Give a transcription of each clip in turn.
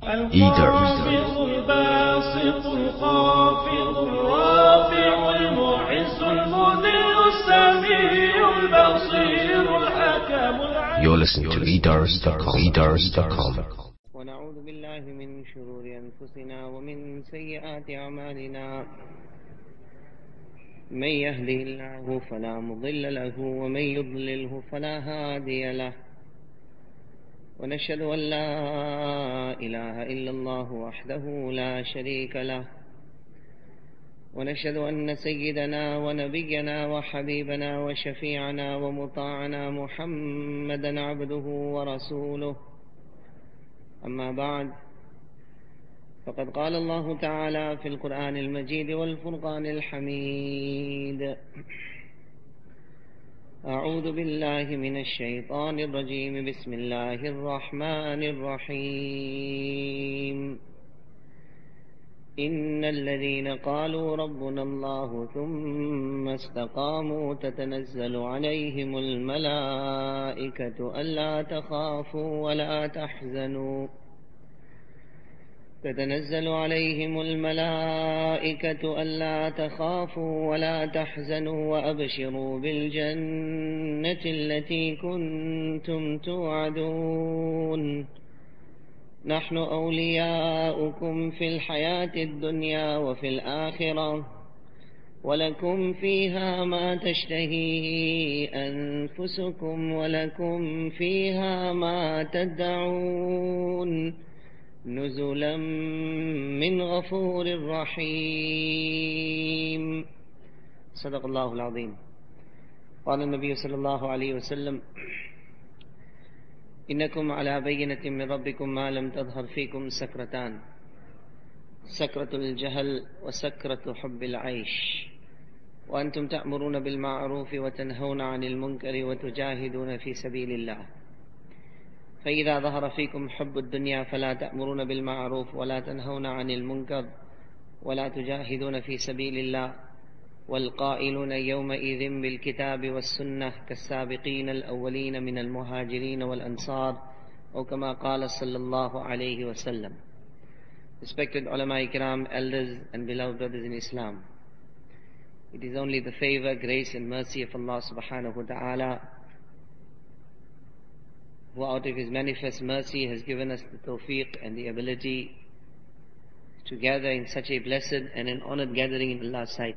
القابض الباسط الخافض الرافع المعز المذل السميع البصير الحكم العليم. You're listening to eDars.com. ونعوذ بالله من شرور أنفسنا ومن سيئات أعمالنا. من يهده الله فلا مضل له ومن يضلله فلا هادي له. ونشهد أن لا إله إلا الله وحده لا شريك له. ونشهد أن سيدنا ونبينا وحبيبنا وشفيعنا ومطاعنا محمدا عبده ورسوله. أما بعد، فقد قال الله تعالى في القرآن المجيد والفرقان الحميد: أعوذ بالله من الشيطان الرجيم. بسم الله الرحمن الرحيم. إن الذين قالوا ربنا الله ثم استقاموا تتنزل عليهم الملائكة ألا تخافوا ولا تحزنوا وأبشروا بالجنة التي كنتم توعدون. نحن أولياؤكم في الحياة الدنيا وفي الآخرة، ولكم فيها ما تشتهي أنفسكم ولكم فيها ما تدعون، نزلا من غفور رحيم. صدق الله العظيم. قال النبي صلى الله عليه وسلم: إنكم على بينة من ربكم ما لم تظهر فيكم سكرتان: سكرة الجهل وسكرة حب العيش، وأنتم تأمرون بالمعروف وتنهون عن المنكر وتجاهدون في سبيل الله. فإذا ظهر فيكم حب الدنيا فلا تأمرون بالمعروف ولا تنهون عن المنكر ولا تجاهدون في سبيل الله، والقائلون يومئذ بالكتاب والسنة كالسابقين الأولين من المهاجرين والأنصار، أو كما قال صلى الله عليه وسلم. Respected ulama ikram, elders and beloved brothers in Islam, it is only the favor, grace and mercy of Allah subhanahu wa ta'ala, who out of His manifest mercy has given us the tawfiq and the ability to gather in such a blessed and an honored gathering in Allah's sight.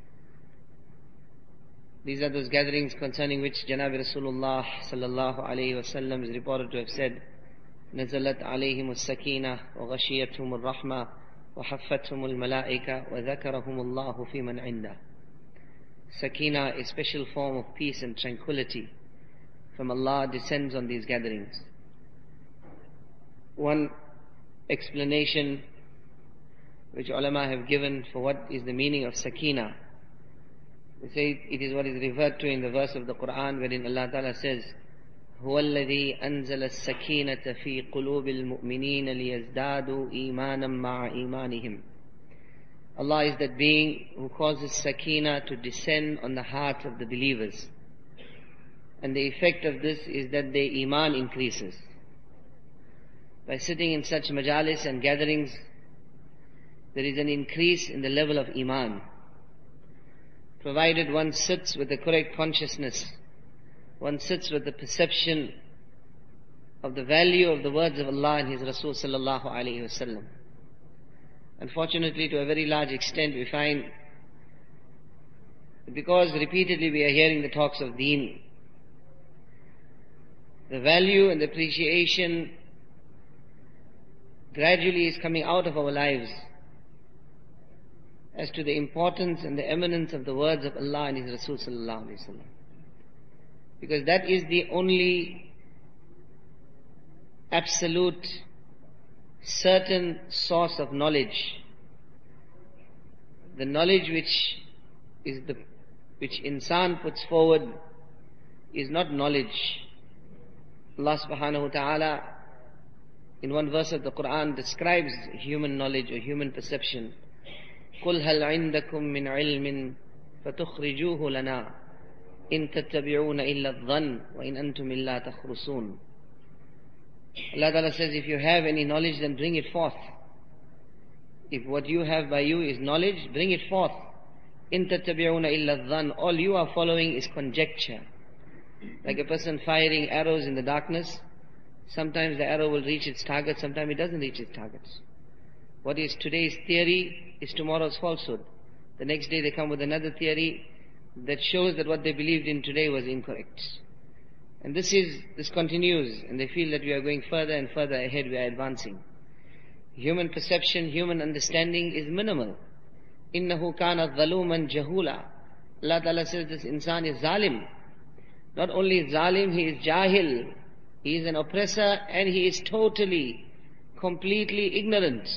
These are those gatherings concerning which Janab Rasulullah sallallahu alayhi wa sallam is reported to have said: نزلت عليهم السكينة وغشيتهم الرحمة وحفتهم الملائكة وذكرهم الله في من عنده. Sakina, a special form of peace and tranquility from Allah, descends on these gatherings. One explanation which ulama have given for what is the meaning of Sakina, they say it is what is referred to in the verse of the Quran wherein Allah Ta'ala says: هو الذي أنزل السكينة في قلوب المؤمنين ليزدادوا إيمانا مع إيمانهم. Allah is that being who causes Sakina to descend on the hearts of the believers, and the effect of this is that their Iman increases. By sitting in such majalis and gatherings, there is an increase in the level of Iman, provided one sits with the correct consciousness, one sits with the perception of the value of the words of Allah and His Rasul sallallahu alayhi wa sallam. Unfortunately, to a very large extent, we find that because repeatedly we are hearing the talks of deen, the value and the appreciation gradually is coming out of our lives as to the importance and the eminence of the words of Allah and His Rasul sallallahu alayhi wa sallam. Because that is the only absolute, certain source of knowledge. The knowledge which insan puts forward is not knowledge. Allah subhanahu wa ta'ala in one verse of the Quran describes human knowledge or human perception. قُلْ هَلْ عِنْدَكُم مِّنْ عِلْمٍ فَتُخْرِجُوهُ لَنَا إِن تَتَّبِعُونَ إِلَّا الظَّنَّ وَإِنْ أَنْتُمْ إِلَّا تَخْرُصُونَ. Allah Ta'ala says, if you have any knowledge, then bring it forth. If what you have by you is knowledge, bring it forth. إِن تَتَّبِعُونَ إِلَّا الظَّنَّ. All you are following is conjecture. Like a person firing arrows in the darkness. Sometimes the arrow will reach its target, sometimes it doesn't reach its target. What is today's theory is tomorrow's falsehood. The next day they come with another theory that shows that what they believed in today was incorrect. And this continues, and they feel that we are going further and further ahead, we are advancing. Human perception, human understanding is minimal. إِنَّهُ كَانَ ظَلُومًا جَهُولًا. Allah Ta'ala says this insan is zalim. Not only zalim, he is jahil. He is an oppressor and he is totally, completely ignorant.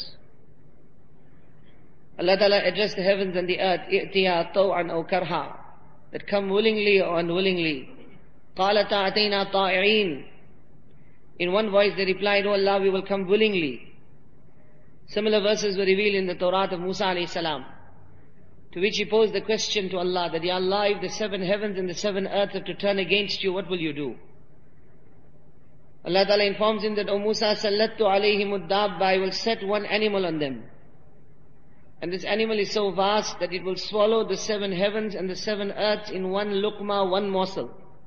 Allah Ta'ala addressed the heavens and the earth, إِئْتِيَا طَوْعًا أَوْ كَرْهًا, that come willingly or unwillingly. قَالَتَا أَتَيْنَا طَائِعِينَ. In one voice they replied, "Oh Allah, we will come willingly." Similar verses were revealed in the Torah of Musa alayhi salam, to which he posed the question to Allah, that, Ya Allah, if the 7 heavens and the 7 earths have to turn against you, what will you do? Allah Ta'ala informs him that, O Musa, sallattu alayhim ad-dabba, I will set one animal on them. And this animal is so vast that it will swallow the 7 heavens and the 7 earths in one luqma, one morsel.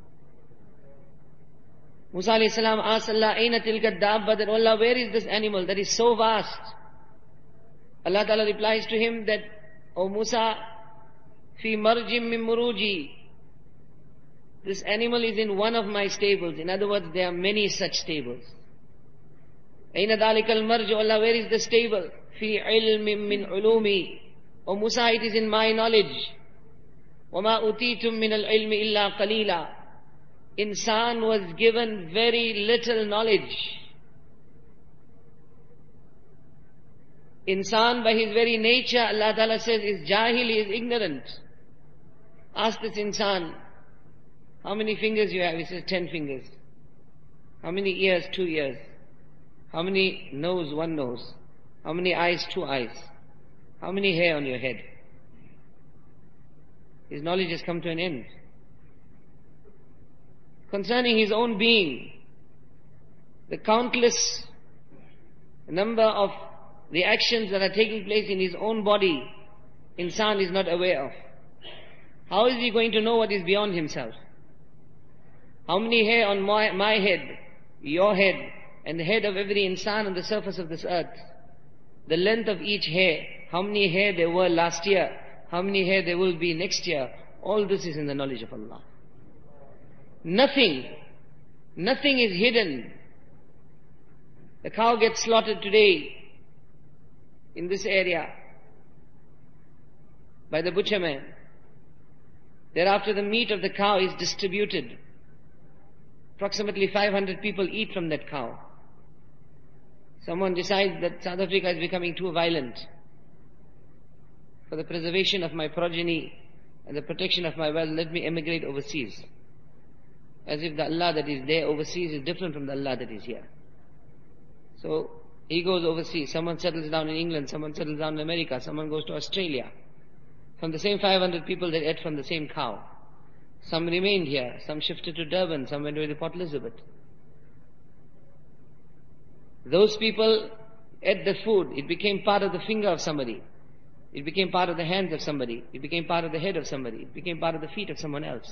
Musa alayhi salam asked Allah, Aina tilka dabba, that, Allah, where is this animal that is so vast? Allah Ta'ala replies to him that, O Musa, fi marjim min muruji, this animal is in one of my stables. In other words, there are many such stables. Aina dalikal marju, Allah, where is the stable? Fi ilmin min ulumi. O Musa, it is in my knowledge. Wama utitum min al-ilmi illa qalila. Insan was given very little knowledge. Insan by his very nature, Allah Ta'ala says, is jahil, he is ignorant. Ask this insan, how many fingers you have? He says 10 fingers. How many ears? 2 ears. How many nose? 1 nose. How many eyes? 2 eyes. How many hair on your head? His knowledge has come to an end. Concerning his own being, the countless number of the actions that are taking place in his own body, insan is not aware of. How is he going to know what is beyond himself? How many hair on my head, your head, and the head of every insan on the surface of this earth? The length of each hair, how many hair there were last year, how many hair there will be next year, all this is in the knowledge of Allah. Nothing is hidden. The cow gets slaughtered today in this area by the butcherman. Thereafter the meat of the cow is distributed. Approximately 500 people eat from that cow. Someone decides that South Africa is becoming too violent. For the preservation of my progeny and the protection of my wealth, let me emigrate overseas. As if the Allah that is there overseas is different from the Allah that is here. So he goes overseas. Someone settles down in England, someone settles down in America, someone goes to Australia. From the same 500 people that ate from the same cow. Some remained here, some shifted to Durban, some went to Port Elizabeth. Those people ate the food, it became part of the finger of somebody. It became part of the hands of somebody. It became part of the head of somebody. It became part of the feet of someone else.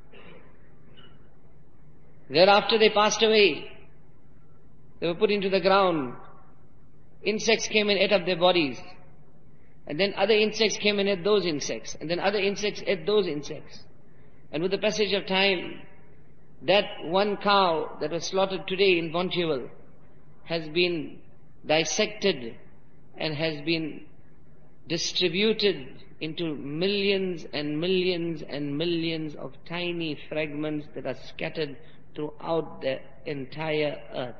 Thereafter they passed away. They were put into the ground. Insects came and ate up their bodies. And then other insects came and ate those insects. And then other insects ate those insects. And with the passage of time, that one cow that was slaughtered today in Bonteheuwel has been dissected and has been distributed into millions and millions and millions of tiny fragments that are scattered throughout the entire earth.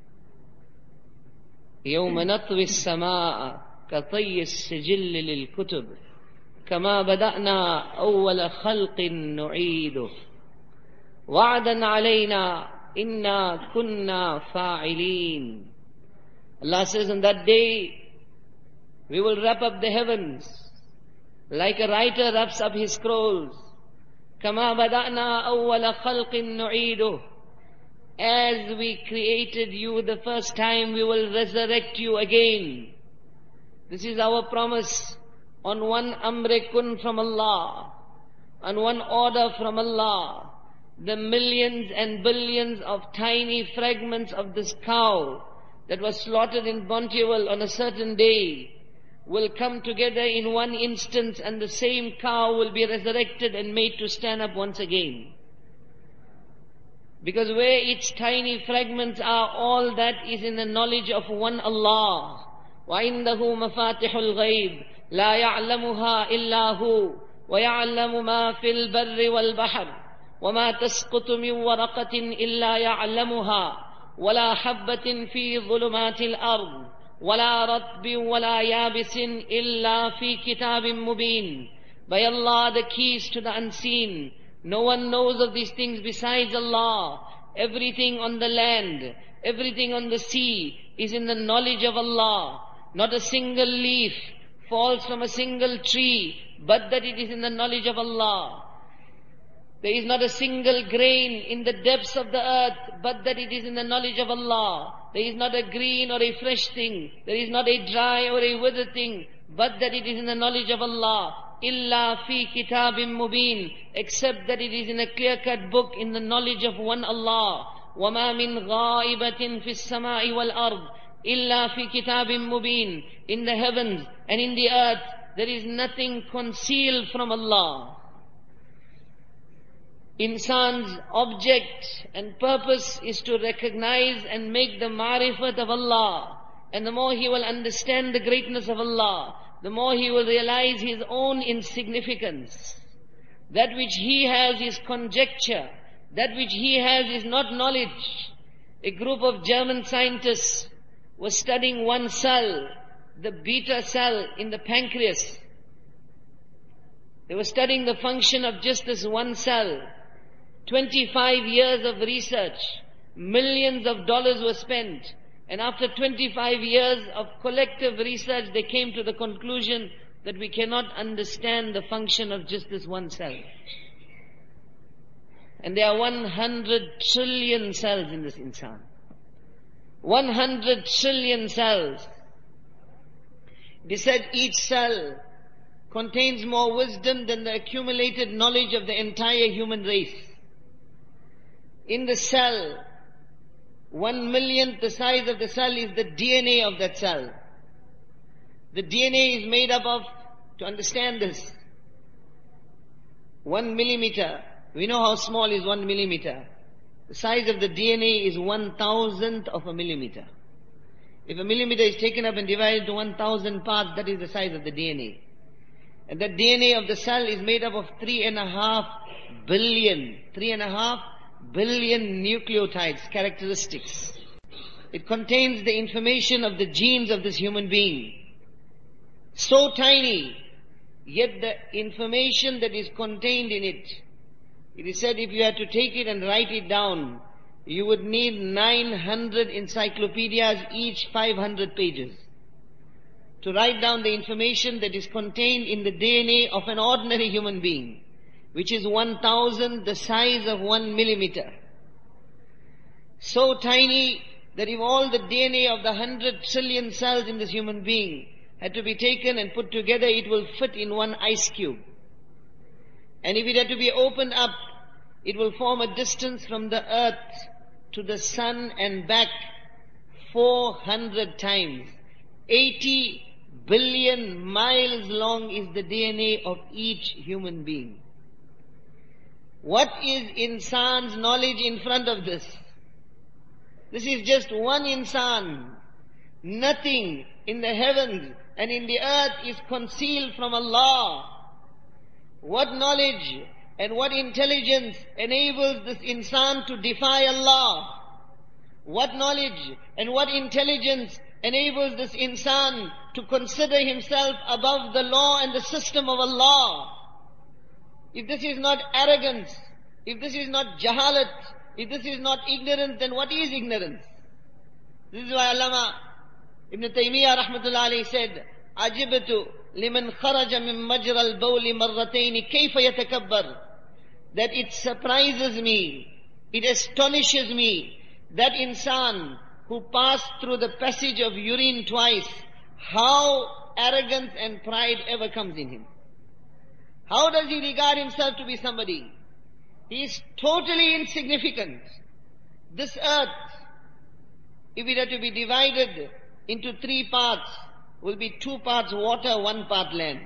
يوم نطوي السماء كطي السجل للكتب كما بدأنا أول خلق نعيده وعدا علينا إنا كنا فاعلين. Allah says, on that day we will wrap up the heavens like a writer wraps up his scrolls. كما بدأنا أول خلق نعيده. as we created you the first time, we will resurrect you again. This is our promise on one amre kun from Allah, on one order from Allah. The millions and billions of tiny fragments of this cow that was slaughtered in Bontewell on a certain day will come together in one instance, and the same cow will be resurrected and made to stand up once again. Because where its tiny fragments are, all that is in the knowledge of one Allah. وَعِنْدَهُ مَفَاتِحُ الْغَيْبِ لَا يَعْلَمُهَا إِلَّا هُوَ وَيَعْلَمُ مَا فِي الْبَرِّ وَالْبَحْرِ وَمَا تَسْقُطُ مِنْ وَرَقَةٍ إِلَّا يَعْلَمُهَا وَلَا حَبَّةٍ فِي ظُلُمَاتِ الْأَرْضِ وَلَا رَطْبٍ وَلَا يَابِسٍ إِلَّا فِي كِتَابٍ مُبِينٍ. By Allah, the keys to the unseen. No one knows of these things besides Allah. Everything on the land, everything on the sea is in the knowledge of Allah. Not a single leaf falls from a single tree, but that it is in the knowledge of Allah. There is not a single grain in the depths of the earth, but that it is in the knowledge of Allah. There is not a green or a fresh thing. There is not a dry or a withered thing, but that it is in the knowledge of Allah. Illa fi kitabim mubin, except that it is in a clear-cut book in the knowledge of one Allah. وَمَا مِنْ غَائِبَةٍ فِي السَّمَاءِ وَالْأَرْضِ إِلَّا فِي كِتَابٍ مُبِينٍ. In the heavens and in the earth, there is nothing concealed from Allah. Insan's object and purpose is to recognize and make the ma'rifat of Allah. And the more he will understand the greatness of Allah, the more he will realize his own insignificance. That which he has is conjecture. That which he has is not knowledge. A group of German scientists was studying one cell, the beta cell in the pancreas. They were studying the function of just this one cell. 25 years of research, millions of dollars were spent, and after 25 years of collective research, they came to the conclusion that we cannot understand the function of just this one cell. And there are 100 trillion cells in this insan. 100 trillion cells. They said each cell contains more wisdom than the accumulated knowledge of the entire human race. In the cell, 1/1,000,000th the size of the cell is the DNA of that cell. The DNA is made up of, to understand this, 1 millimeter. We know how small is 1 millimeter. The size of the DNA is 1,000th of a millimeter. If a millimeter is taken up and divided to 1,000 parts, that is the size of the DNA. And the DNA of the cell is made up of 3.5 billion nucleotides, characteristics. It contains the information of the genes of this human being. So tiny, yet the information that is contained in it, it is said if you had to take it and write it down, you would need 900 encyclopedias, each 500 pages, to write down the information that is contained in the DNA of an ordinary human being, which is 1,000 the size of 1 millimeter. So tiny that if all the DNA of the 100 trillion cells in this human being had to be taken and put together, it will fit in one ice cube. And if it had to be opened up, it will form a distance from the earth to the sun and back 400 times. 80 billion miles long is the DNA of each human being. What is insan's knowledge in front of this? This is just one insan. Nothing in the heavens and in the earth is concealed from Allah. What knowledge and what intelligence enables this insan to defy Allah? What knowledge and what intelligence enables this insan to consider himself above the law and the system of Allah? If this is not arrogance, if this is not jahalat, if this is not ignorance, then what is ignorance? This is why Allama Ibn Taymiyyah rahmatullah alayhi said, "Ajibtu liman kharaja min majra al-bawli marratayn kayfa yatakabbar." That it surprises me, it astonishes me, that insan who passed through the passage of urine twice, how arrogance and pride ever comes in him? How does he regard himself to be somebody? He is totally insignificant. This earth, if it had to be divided into 3 parts, will be 2 parts water, 1 part land.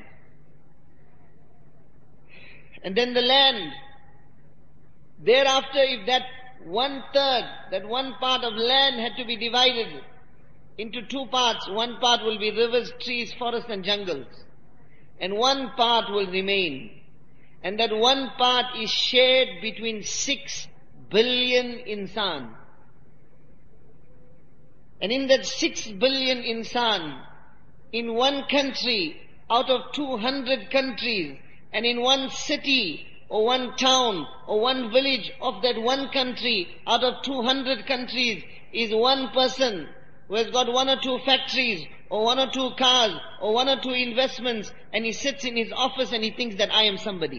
And then the land, thereafter, if that 1/3, that 1 part of land had to be divided into 2 parts, 1 part will be rivers, trees, forests and jungles, and 1 part will remain. And that 1 part is shared between 6 billion insan. And in that 6 billion insan, in 1 country out of 200 countries, and in 1 city or 1 town or 1 village of that 1 country out of 200 countries is 1 person who has got 1 or 2 factories or 1 or 2 cars or 1 or 2 investments, and he sits in his office and he thinks that I am somebody.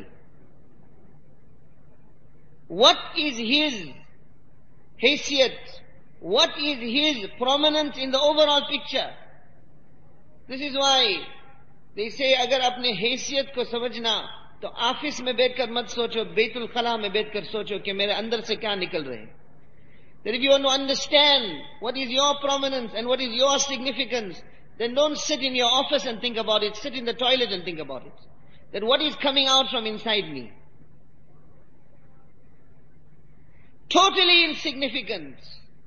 What is his haysiyat? What is his prominence in the overall picture? This is why they say, agar apne haysiyat ko samajhna, to office mein बैठकर मत सोचो, बैतुल खला में बैठकर सोचो कि मेरे अंदर से क्या निकल रहे. That if you want to understand what is your prominence and what is your significance, then don't sit in your office and think about it. Sit in the toilet and think about it. That what is coming out from inside me? Totally insignificant.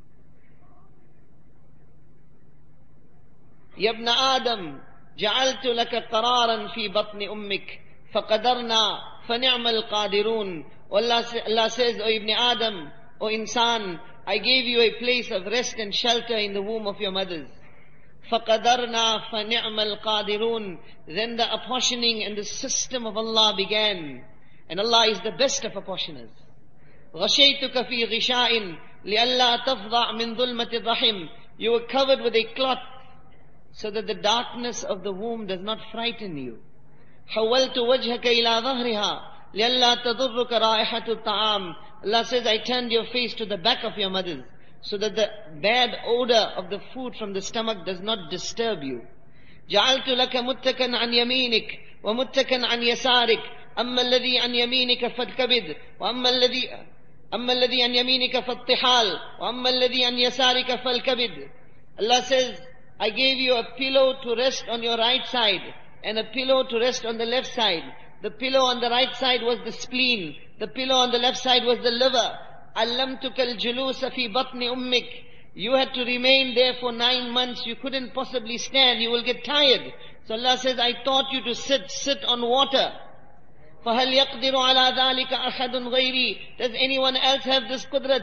Ya ibn Adam, ja'altu laka qararan fi batni ummik, faqadarna fa ni'mal qadirun. Allah says, O Ibn Adam, O insan, I gave you a place of rest and shelter in the womb of your mothers. فَقَدَرْنَا فَنِعْمَ الْقَادِرُونَ. Then the apportioning and the system of Allah began. And Allah is the best of apportioners. غَشَيْتُكَ فِي غِشَاءٍ لِأَلَّا تَفْضَعْ مِنْ ظُلْمَةِ الرَّحِمِ. You were covered with a cloth so that the darkness of the womb does not frighten you. حَوَّلْتُ وَجْهَكَ إِلَى ظَهْرِهَا لِأَلَّا تَضُرُّكَ رَائِحَةُ الطَّعَامِ. Allah says, I turned your face to the back of your mothers so that the bad odor of the food from the stomach does not disturb you. جَعَلْتُ لَكَ مُتَّكًا عَنْ يَمِينِكَ وَمُتَّكًا عَنْ يَسَارِكَ أَمَّا الَّذِي عَنْ يَمِينِكَ فَالْكَبِدْ وَأَمَّا الَّذِي عَنْ يَمِينِكَ فَالطِّحَالِ وَأَمَّا الَّذِي عَنْ يَسَارِكَ فَالْكَبِدْ. Allah says, I gave you a pillow to rest on your right side and a pillow to rest on the left side. The pillow on the right side was the spleen. The pillow on the left side was the liver. عَلَّمْتُكَ الْجُلُوسَ فِي بَطْنِ أُمِّكَ. You had to remain there for 9 months. You couldn't possibly stand. You will get tired. So Allah says, I taught you to sit on water. فَهَلْ يَقْدِرُ عَلَى ذَلِكَ أَحَدٌ غَيْرِي. Does anyone else have this qudrat?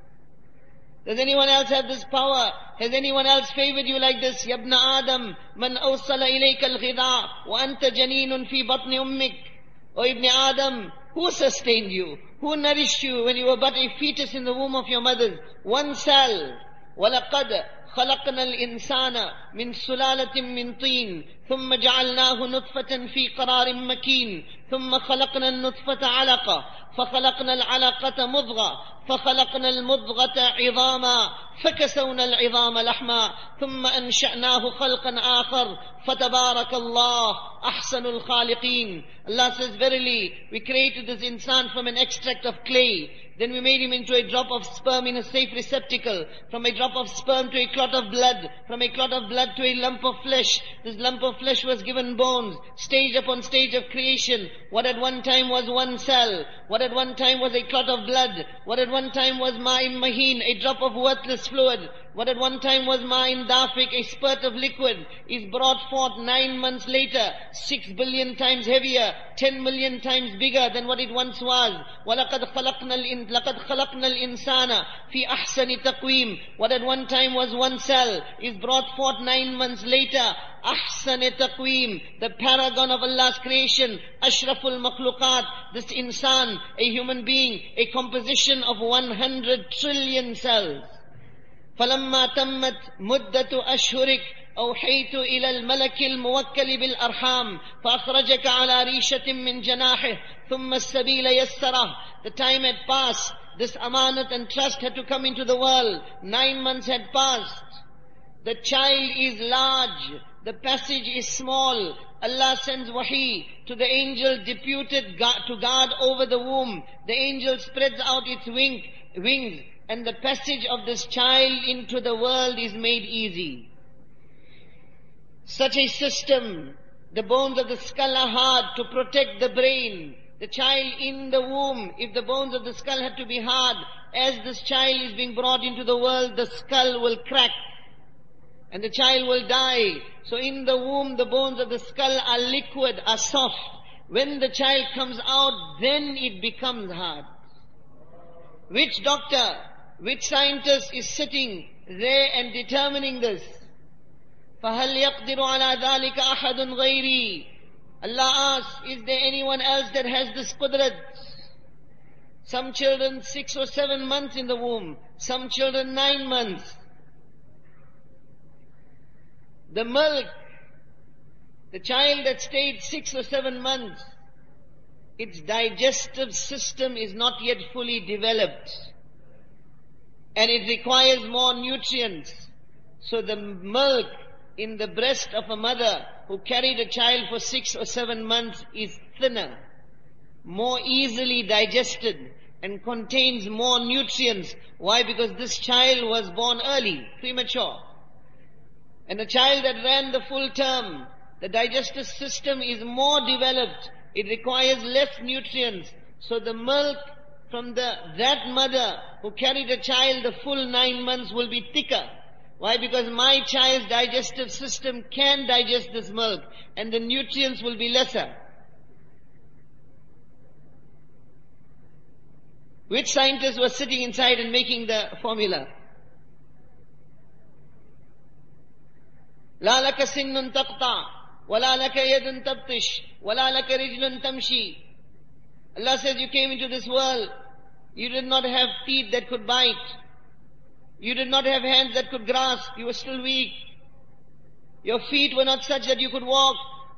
Does anyone else have this power? Has anyone else favored you like this? يَا ابْنَ آدَمْ مَنْ أَوْصَلَ إِلَيْكَ الْغِذَاءَ وَأَنْتَ جَنِينٌ فِي بَطْنِ أُمِّكَ. O Ibn Adam, who sustained you? Who nourished you when you were but a fetus in the womb of your mothers? 1 cell. وَلَقَدْ خَلَقْنَا الْإِنسَانَ مِنْ سُلَالَةٍ مِنْ طِينٍ ثُمَّ جَعَلْنَاهُ نُطْفَةً فِي قَرَارٍ مَكِينٍ ثُمَّ خَلَقْنَا النُّطْفَةَ عَلَقَةً فَخَلَقْنَا الْعَلَقَةَ مُضْغَةً فَخَلَقْنَا الْمُضْغَةَ عِظَامًا فَكَسَوْنَا الْعِظَامَ لَحْمًا ثُمَّ أَنشَأْنَاهُ خَلْقًا آخَرَ فَتَبَارَكَ اللَّهُ أَحْسَنُ الْخَالِقِينَ. Allah says, verily, we created this insan from an extract of clay. Then we made him into a drop of sperm in a safe receptacle. From a drop of sperm to a clot of blood. From a clot of blood to a lump of flesh. This lump of flesh was given bones. Stage upon stage of creation. What at one time was 1 cell. What at one time was a clot of blood. What at one time was ma'in maheen, a drop of worthless fluid. What at one time was ma'in dafiq, a spurt of liquid, is brought forth 9 months later, 6 billion times heavier, 10 million times bigger than what it once was. وَلَقَدْ خَلَقْنَا الْإِنسَانَ فِي أَحْسَنِ تَقْوِيمٍ. What at one time was 1 cell is brought forth 9 months later. أَحْسَنِ تَقْوِيمٍ, the paragon of Allah's creation, Ashraful Makhluqat, this insan, a human being, a composition of 100 trillion cells. فَلَمَّا تَمَّتْ مُدَّةُ أَشْهُرِكَ أوحيت إلى الملك الموكل بالأرحام فأخرجك على ريشة من جناحه ثم السبيل يسره. The time had passed this amanat and trust had to come into the world. 9 months had passed. The child is large. The passage is small. Allah sends wahi to the angel deputed to guard over the womb. The angel spreads out its wings, and the passage of this child into the world is made easy. Such a system, the bones of the skull are hard to protect the brain. The child in the womb, if the bones of the skull had to be hard, as this child is being brought into the world, the skull will crack and the child will die. So in the womb, the bones of the skull are liquid, are soft. When the child comes out, then it becomes hard. Which doctor, which scientist is sitting there and determining this? فَهَلْ يَقْدِرُ عَلَى ذَلِكَ أَحَدٌ غَيْرِي? Allah asks, is there anyone else that has this qudrat? Some children 6 or 7 months in the womb, some children 9 months. The milk, the child that stayed 6 or 7 months, its digestive system is not yet fully developed, and it requires more nutrients. So the milk in the breast of a mother who carried a child for 6 or 7 months is thinner, more easily digested, and contains more nutrients. Why? Because this child was born early, premature. And the child that ran the full term, the digestive system is more developed. It requires less nutrients. So the milk from that mother who carried a child the full 9 months will be thicker. Why? Because my child's digestive system can digest this milk, and the nutrients will be lesser. Which scientists were sitting inside and making the formula? لا لك سن تقطع ولا لك يد تبطش ولا لك رجل تمشي. Allah says, you came into this world, you did not have teeth that could bite, you did not have hands that could grasp, you were still weak, your feet were not such that you could walk.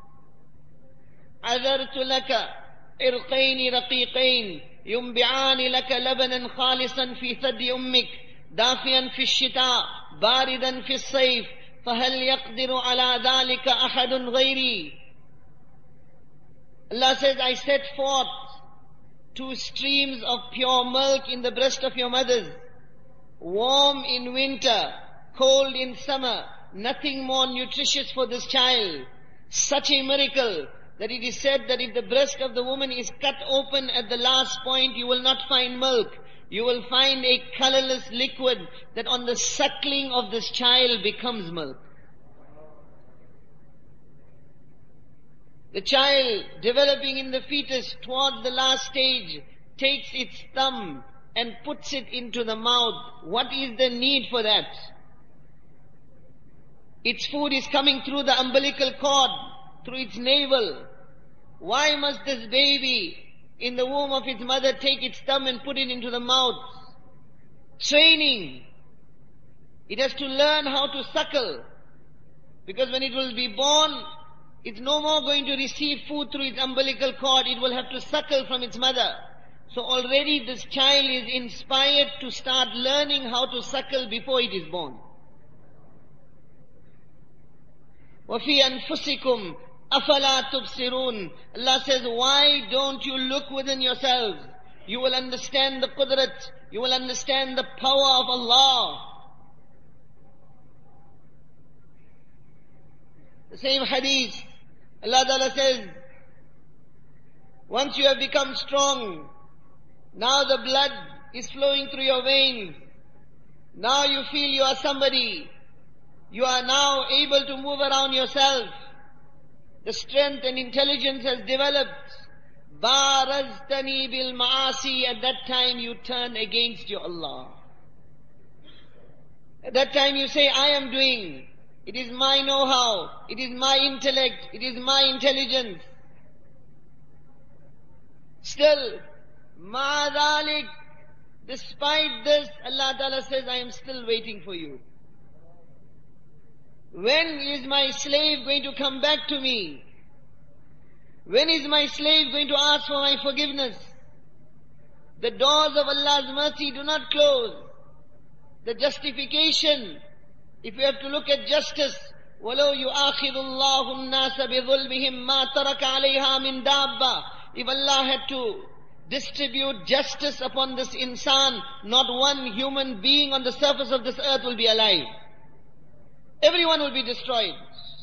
عذرت لك إرقين رقيقين ينبعان لك لبنا خالصا في ثدي أمك دافئا في الشتاء باردا في الصيف فَهَلْ يَقْدِرُ عَلَى ذَلِكَ أَحَدٌ غَيْرِي? Allah says, I set forth 2 streams of pure milk in the breast of your mothers, warm in winter, cold in summer, nothing more nutritious for this child. Such a miracle that it is said that if the breast of the woman is cut open at the last point, you will not find milk. You will find a colorless liquid that on the suckling of this child becomes milk. The child developing in the fetus towards the last stage takes its thumb and puts it into the mouth. What is the need for that? Its food is coming through the umbilical cord, through its navel. Why must this baby in the womb of its mother take its thumb and put it into the mouth? Training. It has to learn how to suckle. Because when it will be born, it's no more going to receive food through its umbilical cord. It will have to suckle from its mother. So already this child is inspired to start learning how to suckle before it is born. وَفِي أَنفُسِكُمْ أَفَلَا تُبْصِرُونَ. Allah says, why don't you look within yourselves? You will understand the qudrat. You will understand the power of Allah. The same hadith, Allah Ta'ala says, once you have become strong, now the blood is flowing through your veins. Now you feel you are somebody. You are now able to move around yourself. The strength and intelligence has developed. Baraztani bil ma'asi. At that time you turn against your Allah. At that time you say, I am doing. It is my know-how. It is my intellect. It is my intelligence. Still, ma'adalik, despite this, Allah Ta'ala says, I am still waiting for you. When is my slave going to come back to me? When is my slave going to ask for my forgiveness? The doors of Allah's mercy do not close. The justification, if you have to look at justice, وَلَوْ يُؤَاخِذُ اللَّهُ النَّاسَ بِظُلْمِهِمْ مَا تَرَكَ عَلَيْهَا مِنْ دَابَّةٍ. If Allah had to distribute justice upon this insan, not one human being on the surface of this earth will be alive. Everyone will be destroyed.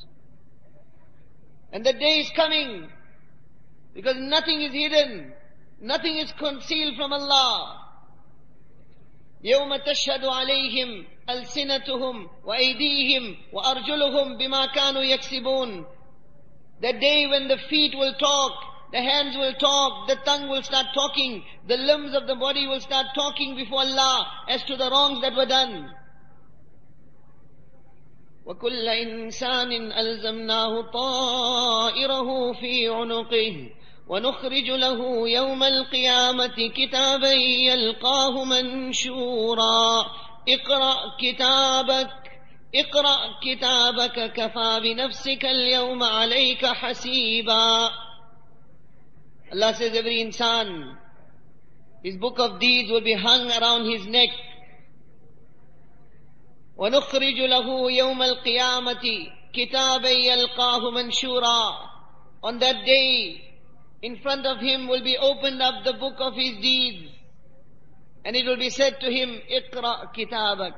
And the day is coming, because nothing is hidden, nothing is concealed from Allah. يَوْمَ تَشْهَدُ عَلَيْهِمْ أَلْسِنَتُهُمْ وَأَيْدِيهِمْ وَأَرْجُلُهُمْ بِمَا كَانُوا يَكْسِبُونَ. The day when the feet will talk, the hands will talk, the tongue will start talking, the limbs of the body will start talking before Allah as to the wrongs that were done. وَكُلَّ إِنسَانٍ أَلْزَمْنَاهُ طَائِرَهُ فِي عُنُقِهِ وَنُخْرِجُ لَهُ يَوْمَ الْقِيَامَةِ كِتَابًا يَلْقَاهُ مَنْشُورًا اقرأ كتابك كفى بنفسك اليوم عليك حسيبا. Allah says every insan, his book of deeds will be hung around his neck. وَنُخْرِجُ لَهُ يَوْمَ الْقِيَامَةِ كِتَابًا يَلْقَاهُ مَنْشُورًا. On that day, in front of him will be opened up the book of his deeds, and it will be said to him, اقرأ كتابك.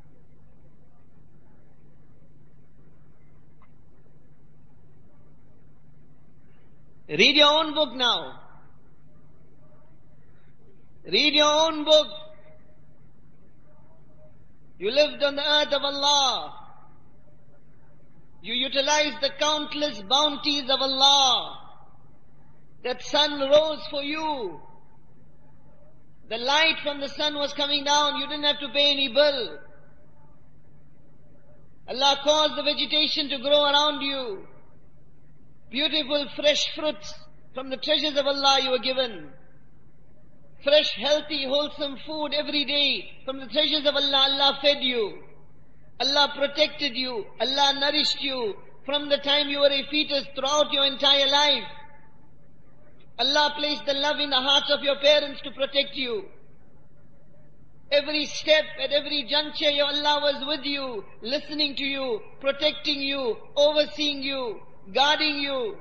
Read your own book now. Read your own book. You lived on the earth of Allah. You utilized the countless bounties of Allah. That sun rose for you. The light from the sun was coming down. You didn't have to pay any bill. Allah caused the vegetation to grow around you. Beautiful fresh fruits from the treasures of Allah you were given. Fresh, healthy, wholesome food every day from the treasures of Allah. Allah fed you. Allah protected you. Allah nourished you from the time you were a fetus throughout your entire life. Allah placed the love in the hearts of your parents to protect you. Every step, at every juncture, your Allah was with you, listening to you, protecting you, overseeing you, guarding you.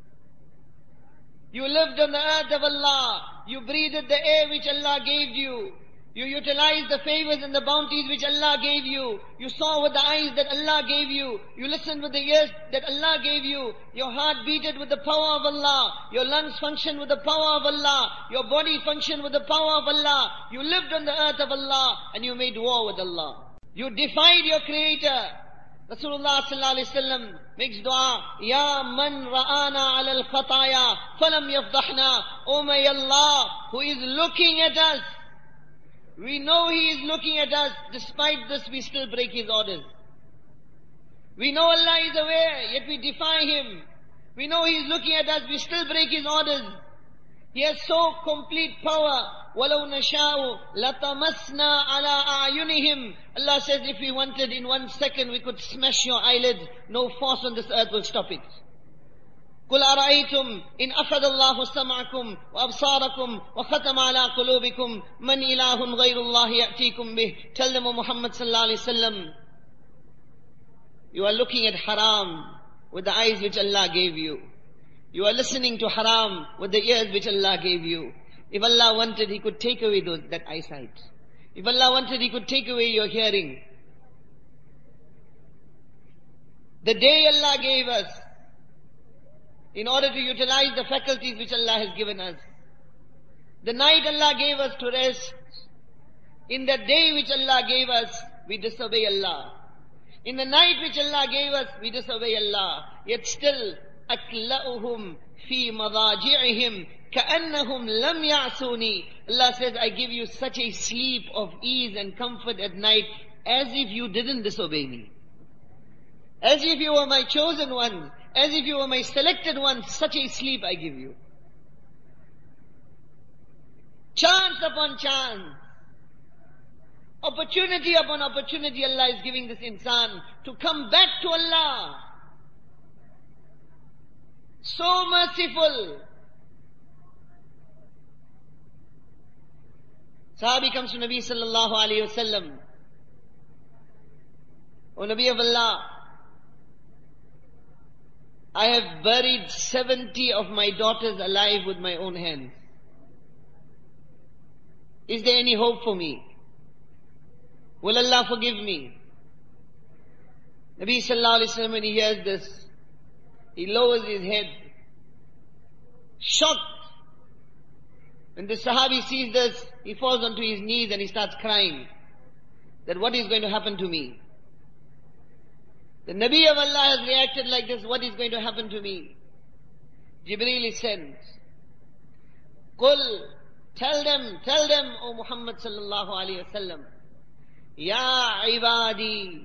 You lived on the earth of Allah. You breathed the air which Allah gave you. You utilized the favors and the bounties which Allah gave you. You saw with the eyes that Allah gave you. You listened with the ears that Allah gave you. Your heart beated with the power of Allah. Your lungs functioned with the power of Allah. Your body functioned with the power of Allah. You lived on the earth of Allah and you made war with Allah. You defied your Creator. Rasulullah sallallahu alaihi wasallam makes dua, Ya man ra'ana ala al-khataya falam yafdahna. Oh my Allah, who is looking at us. We know He is looking at us. Despite this, we still break His orders. We know Allah is aware, yet we defy Him. We know He is looking at us, we still break His orders. He has so complete power. وَلَوْ نَشَاءُ لَطَمَسْنَا عَلَىٰ أَعْيُنِهِمْ. Allah says if we wanted, in 1 second we could smash your eyelids. No force on this earth will stop it. قُلْ أَرَأَيْتُمْ إِنْ أَخَذَ اللَّهُ سَمْعَكُمْ وَأَبْصَارَكُمْ وَخَتَمَ عَلَىٰ قُلُوبِكُمْ مَنْ إِلَٰهٌ غَيْرُ اللَّهِ يَأْتِيكُمْ بِهِ. Tell them, O Muhammad sallallahu alayhi wa sallam, you are looking at haram with the eyes which Allah gave you. You are listening to haram with the ears which Allah gave you. If Allah wanted, He could take away that eyesight. If Allah wanted, He could take away your hearing. The day Allah gave us, in order to utilize the faculties which Allah has given us. The night Allah gave us to rest. In the day which Allah gave us, we disobey Allah. In the night which Allah gave us, we disobey Allah. Yet still, أَكْلَأُهُمْ فِي مَضَاجِعِهِمْ كَأَنَّهُمْ لَمْ يَعْصُونِي. Allah says, I give you such a sleep of ease and comfort at night, as if you didn't disobey me. As if you were my chosen ones. As if you were my selected ones. Such a sleep I give you. Chance upon chance. Opportunity upon opportunity Allah is giving this insan to come back to Allah. So merciful. Sahabi comes to Nabi sallallahu alayhi wasallam. O Nabi of Allah, I have buried 70 of my daughters alive with my own hands. Is there any hope for me? Will Allah forgive me? Nabi sallallahu alayhi wasallam, when he hears this, he lowers his head, shocked. When the Sahabi sees this, he falls onto his knees and he starts crying that what is going to happen to me? The Nabi of Allah has reacted like this, what is going to happen to me? Jibreel is sent. Qul, tell them, O Muhammad sallallahu alayhi wasallam, Ya ibadi.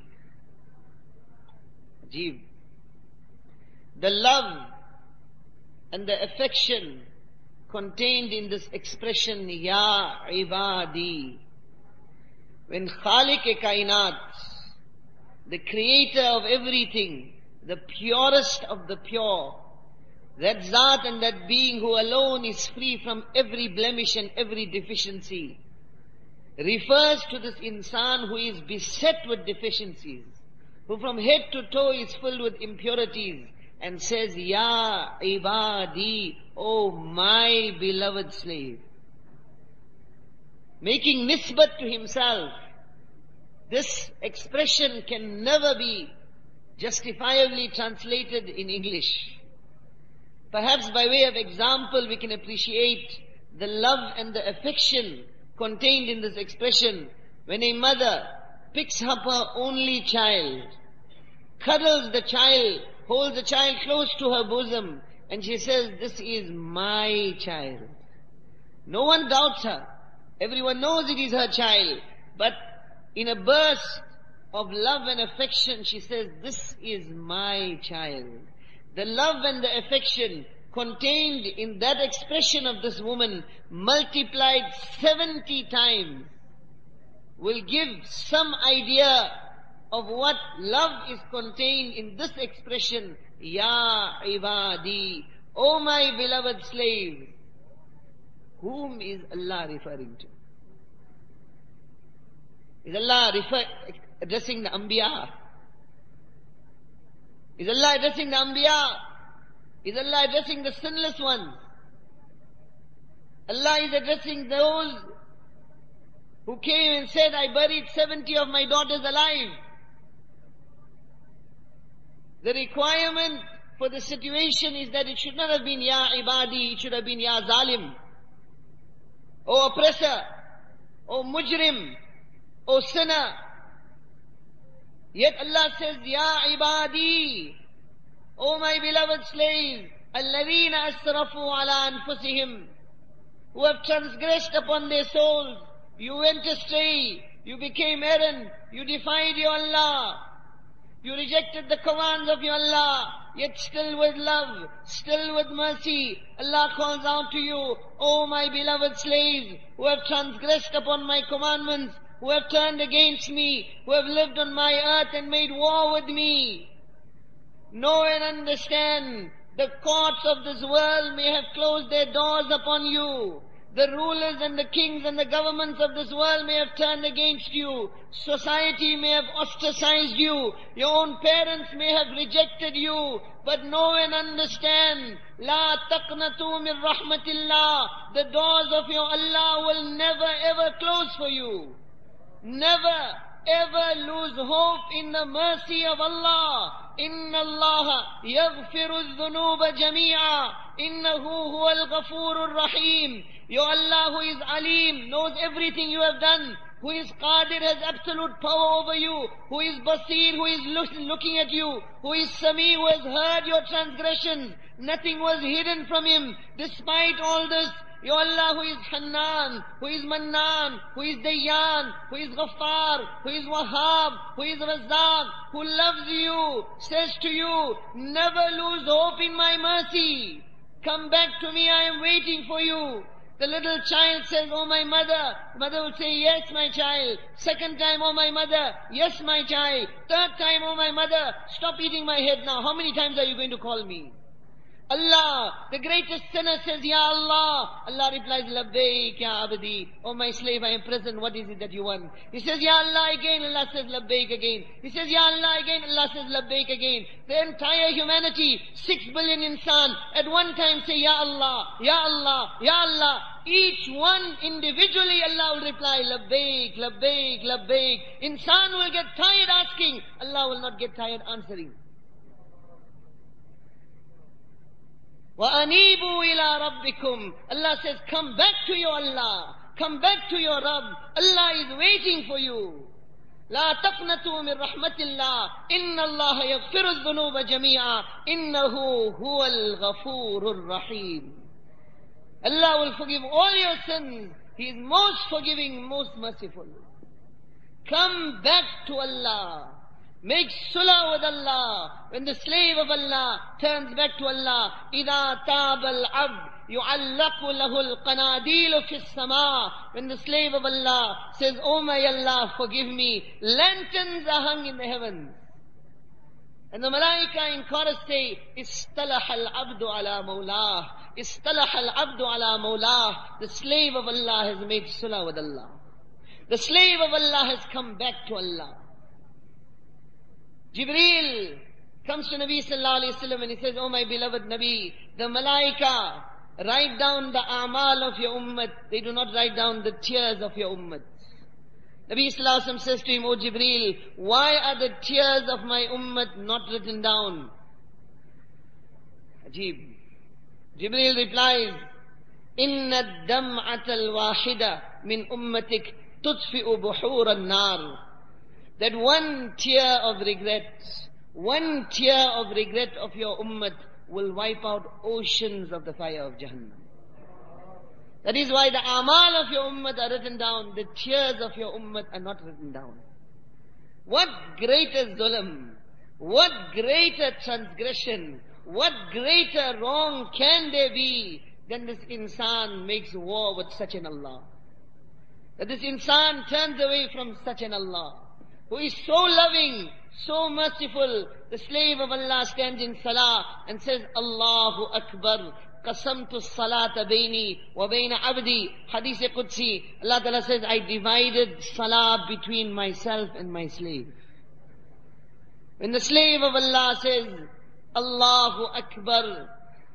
Ajib. The love and the affection contained in this expression, Ya ibadi. When Khaliq-e-Kainat, the creator of everything, the purest of the pure, that Zat and that being who alone is free from every blemish and every deficiency, refers to this insan who is beset with deficiencies, who from head to toe is filled with impurities, and says, Ya ibadi, O my beloved slave. Making nisbat to himself. This expression can never be justifiably translated in English. Perhaps by way of example we can appreciate the love and the affection contained in this expression. When a mother picks up her only child, cuddles the child, holds the child close to her bosom, and she says, this is my child. No one doubts her. Everyone knows it is her child. But in a burst of love and affection, she says, this is my child. The love and the affection contained in that expression of this woman, multiplied 70 times, will give some idea of what love is contained in this expression, Ya ibadi, O my beloved slave. Whom is Allah referring to? Is Allah addressing the Anbiya? Is Allah addressing the Anbiya? Is Allah addressing the sinless ones? Allah is addressing those who came and said, I buried 70 of my daughters alive. The requirement for the situation is that it should not have been Ya ibadi, it should have been Ya zalim, O oppressor, O mujrim, O sinner. Yet Allah says, Ya ibadi, O my beloved slaves, alladhina asrafu ala anfusihim, who have transgressed upon their souls. You went astray, you became errant, you defied your Allah, you rejected the commands of your Allah, yet still with love, still with mercy, Allah calls out to you, O my beloved slaves, who have transgressed upon my commandments, who have turned against me, who have lived on my earth and made war with me. Know and understand, the courts of this world may have closed their doors upon you. The rulers and the kings and the governments of this world may have turned against you. Society may have ostracized you. Your own parents may have rejected you. But know and understand, La taqnatu min rahmatillah. The doors of your Allah will never ever close for you. Never ever lose hope in the mercy of Allah. Inna Allah yaghfiru dhunuba jami'a. Innahu huwal ghafurur rahim. Your Allah who is Alim, knows everything you have done, who is Qadir, has absolute power over you, who is Basir, who is looking at you, who is Sami, who has heard your transgressions. Nothing was hidden from him. Despite all this, your Allah who is Hannan, who is Mannan, who is Dayyan, who is Ghaffar, who is Wahhab, who is Razzaq, who loves you, says to you, never lose hope in my mercy. Come back to me, I am waiting for you. The little child says, oh my mother. Mother will say, yes my child. Second time, oh my mother. Yes my child. Third time, oh my mother. Stop eating my head now. How many times are you going to call me? Allah, the greatest sinner, says, Ya Allah. Allah replies, Labbaik ya abdi. Oh my slave, I am present. What is it that you want? He says, Ya Allah again. Allah says, Labbaik again. He says, Ya Allah again. Allah says, Labbaik again. The entire humanity, 6 billion insan, at one time say, Ya Allah, Ya Allah, Ya Allah. Each one individually, Allah will reply, Labbaik, Labbaik, Labbaik. Insan will get tired asking. Allah will not get tired answering. وَأَنِيبُوا إِلَىٰ رَبِّكُمْ. Allah says, come back to your Allah. Come back to your Rabb. Allah is waiting for you. لَا تَقْنَطُوا مِنْ رَحْمَةِ اللَّهِ إِنَّ اللَّهَ يَغْفِرُ الذُّنُوبَ جَمِيعًا إِنَّهُ هُوَ الْغَفُورُ الرَّحِيمُ. Allah will forgive all your sins. He is most forgiving, most merciful. Come back to Allah. Make sulah with Allah. When the slave of Allah turns back to Allah, إِذَا تَابَ الْعَبْدُ يُعَلَّقُ لَهُ الْقَنَادِيلُ فِي السَّمَاءِ. When the slave of Allah says, Oh my Allah, forgive me, lanterns are hung in the heavens. And the malaika in chorus say, إِسْتَلَحَ الْعَبْدُ عَلَى مَوْلَاهِ إِسْتَلَحَ الْعَبْدُ عَلَى مَوْلَاهِ. The slave of Allah has made sulah with Allah. The slave of Allah has come back to Allah. Jibreel comes to Nabi sallallahu alayhi wa sallam and he says, Oh my beloved Nabi, the malaika write down the a'mal of your ummah. They do not write down the tears of your ummah. Nabi sallallahu alayhi wa sallam says to him, Oh Jibreel, why are the tears of my ummah not written down? Ajib. Jibreel replies, Inna ad-dam'ata al-wahida min ummatik tudfi'u buhur an-nar. That one tear of regret of your ummah will wipe out oceans of the fire of Jahannam. That is why the amal of your ummah are written down, the tears of your ummah are not written down. What greater zulm, what greater transgression, what greater wrong can there be than this insan makes war with such an Allah? That this insan turns away from such an Allah, who is so loving, so merciful. The slave of Allah stands in salah and says, Allahu Akbar, qasamtu salata bayni wa bayna abdi. Hadith Qudsi, Allah Ta'ala says, I divided salah between myself and my slave. When the slave of Allah says, Allahu Akbar,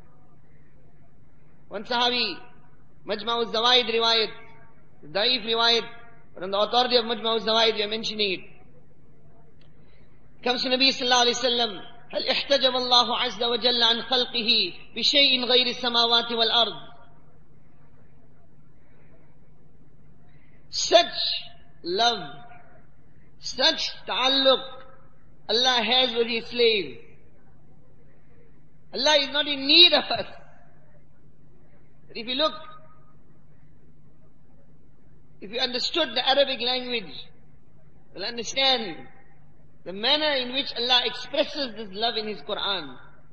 one sahabi, Majma'u Zawaid riwayat, Da'if riwayat, but on the authority of Majma'u Zawaid we are mentioning it. Comes to Nabi sallallahu alayhi wa sallam, هل احتجب الله عز وجل عن خلقه بشيء غير السماوات والأرض. Such love, such ta'alluq Allah has with His slave. Allah is not in need of us. But if you understood the Arabic language, you'll understand the manner in which Allah expresses this love in His Quran.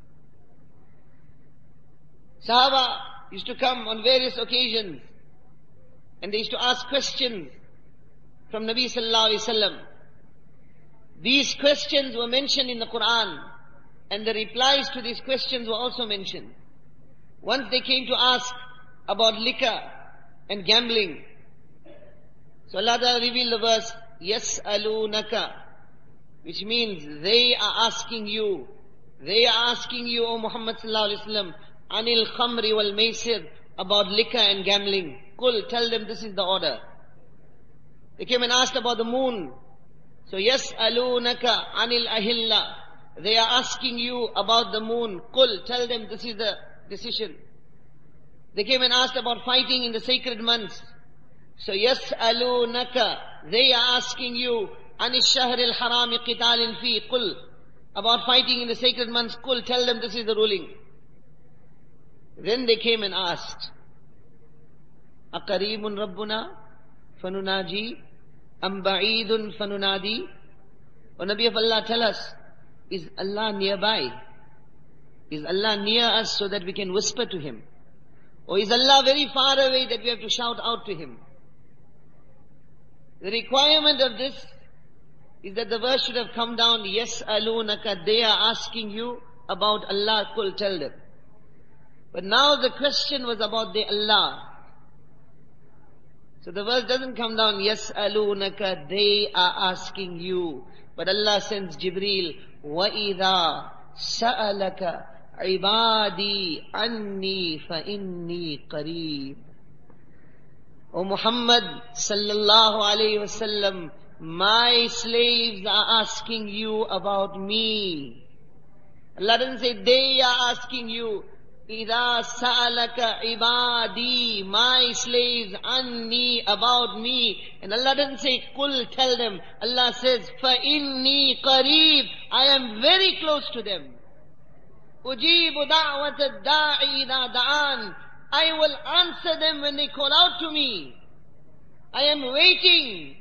Sahaba used to come on various occasions and they used to ask questions from Nabi sallallahu alayhi wa sallam. These questions were mentioned in the Quran and the replies to these questions were also mentioned. Once they came to ask about liquor and gambling. So Allah Ta'ala revealed the verse, يَسْأَلُونَكَ, which means they are asking you, O Muhammad sallallahu alayhi wa sallam, anil khamri wal maisir, about liquor and gambling. Qul, tell them this is the order. They came and asked about the moon. So yas'alunaka anil ahilla, they are asking you about the moon. Qul, tell them this is the decision. They came and asked about fighting in the sacred months. So yas'alunaka, they are asking you Anish shahr al-harami qitalin fi, qul, about fighting in the sacred months. Qul, tell them this is the ruling. Then they came and asked, Aqaribun Rabbuna fanunaji, am ba'idun fanunadi. O Nabi of Allah, tell us, is Allah nearby? Is Allah near us so that we can whisper to Him? Or is Allah very far away that we have to shout out to Him? The requirement of this is that the verse should have come down, Yas'alunaka, they are asking you about Allah, Qul, tell them. But now the question was about the Allah. So the verse doesn't come down, يَسْأَلُونَكَ, they are asking you. But Allah sends Jibreel, وَإِذَا سَأَلَكَ عِبَادِي عَنِّي فَإِنِّي قَرِيبٌ. O Muhammad sallallahu alayhi wasallam, my slaves are asking you about me. Allah doesn't say they are asking you. إِذَا سَأَلَكَ عِبَادِي, my slaves, anni, about me. And Allah doesn't say, Qul, tell them. Allah says, فَإِنِّي قَرِيب, I am very close to them. أُجِيبُ دَعْوَةَ الدَّاعِ إِذَا دَعَانِ, I will answer them when they call out to me. I am waiting.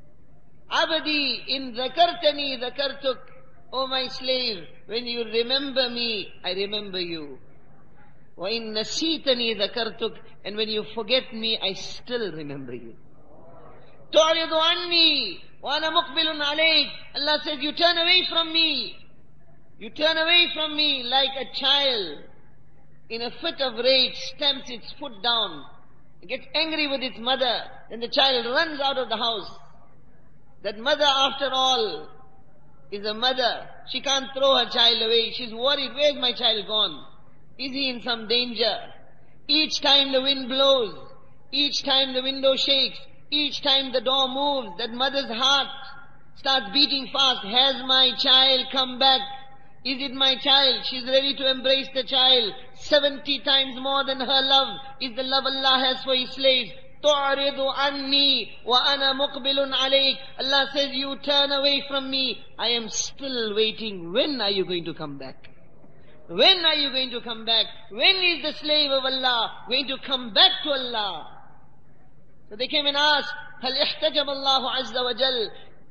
Abadi, in ذَكَرْتَنِي ذَكَرْتُكَ, O my slave, when you remember me, I remember you. وَإِن نَسِيتَنِي ذَكَرْتُكَ, and when you forget me, I still remember you. تُعْرِضُ عَنِّي وَأَنَا مُقْبِلٌ عَلَيْكَ, Allah says, you turn away from me. You turn away from me like a child in a fit of rage stamps its foot down. It gets angry with its mother, and the child runs out of the house. That mother, after all, is a mother. She can't throw her child away. She's worried, where's my child gone? Is he in some danger? Each time the wind blows, each time the window shakes, each time the door moves, that mother's heart starts beating fast. Has my child come back? Is it my child? She's ready to embrace the child. 70 times more than her love is the love Allah has for His slaves. تُعْرِضُ عَنِّي وَأَنَا مُقْبِلٌ عَلَيْكَ. Allah says, you turn away from me. I am still waiting. When are you going to come back? When are you going to come back? When is the slave of Allah going to come back to Allah? So they came and asked, هَلْ احْتَجَبَ اللَّهُ عَزَّ وَجَلَّ.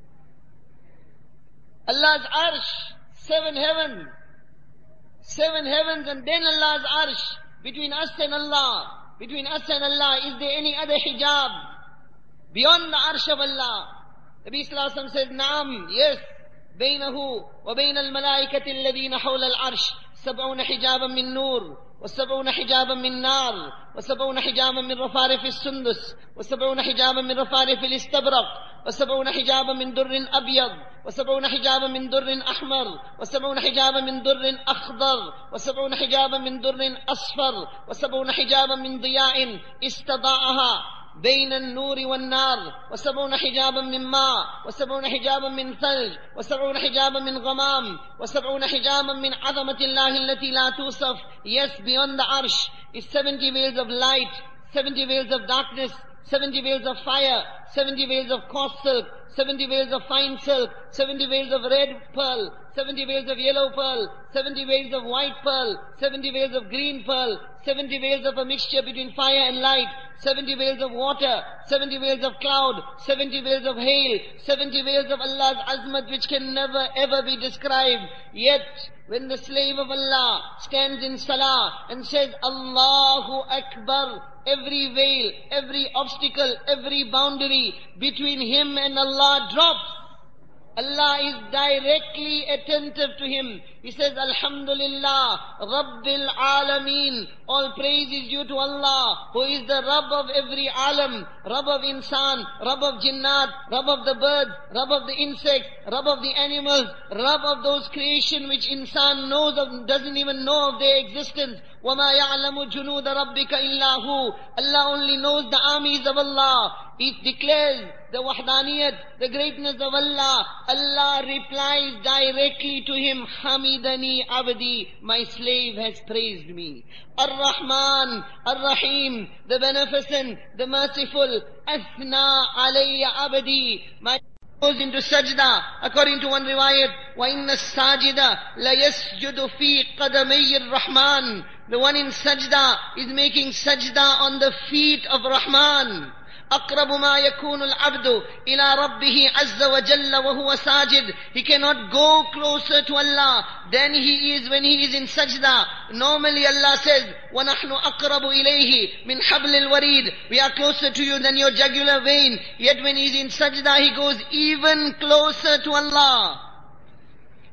Allah's arsh, 7 heavens, and then Allah's arsh, between us and Allah. Between us and Allah, is there any other hijab beyond the arsh of Allah? Nabi Sallallahu Alaihi Wasallam says, Naam, yes. بينه وبين الملائكة الذين حول العرش 70 حجابا من نور و70 حجابا من نار و70 حجابا من رفارف السندس و70 حجابا من رفارف الاستبرق و70 حجابا من در أبيض و70 حجابا من در أحمر و70 حجابا من در أخضر و70 حجابا من در أصفر و70 حجابا من ضياء استضاءها بين النور والنار و70 حجابا من ماء و70 حجابا من ثلج و70 حجابا من غمام و70 حجابا من عظمة الله التي لا توصف. Yes, beyond the arsh is 70 veils of light, 70 veils of darkness, 70 veils of fire, 70 veils of coarse silk, 70 veils of fine silk, 70 veils of red pearl, 70 veils of yellow pearl, 70 veils of white pearl, 70 veils of green pearl, 70 veils of a mixture between fire and light, 70 veils of water, 70 veils of cloud, 70 veils of hail, 70 veils of Allah's azmat which can never ever be described. Yet, when the slave of Allah stands in salah and says, Allahu Akbar, every veil, every obstacle, every boundary between him and Allah drops. Allah is directly attentive to him. He says, Alhamdulillah, Rabbil Alameen. All praise is due to Allah, who is the Rabb of every alam, Rabb of insan, Rabb of jinnat, Rabb of the birds, Rabb of the insects, Rabb of the animals, Rabb of those creation which insan knows of, doesn't even know of their existence. وَمَا يَعْلَمُ جُنُودَ رَبِّكَ إِلَّا هُ. Allah only knows the armies of Allah. He declares the wahdaniyat, the greatness of Allah. Allah replies directly to him, Hamidani abdi, my slave has praised me. Ar-Rahman, Ar-Rahim, the beneficent, the merciful. Athna alayya abdi, my goes into sajda. According to one riwayat, وَإِنَّ السَّاجِدَ لَيَسْجُدُ فِي قَدَمَيِّ الرَّحْمَنِ. The one in sajda is making sajda on the feet of Rahman. أقرب ما يكون العبد إلى ربه عز وجل وهو ساجد. He cannot go closer to Allah than he is when he is in sajda. Normally Allah says, وَنَحْنُ أَقْرَبُ إِلَيْهِ مِنْ حَبْلِ الْوَرِيدِ. We are closer to you than your jugular vein. Yet when he is in sajda, he goes even closer to Allah.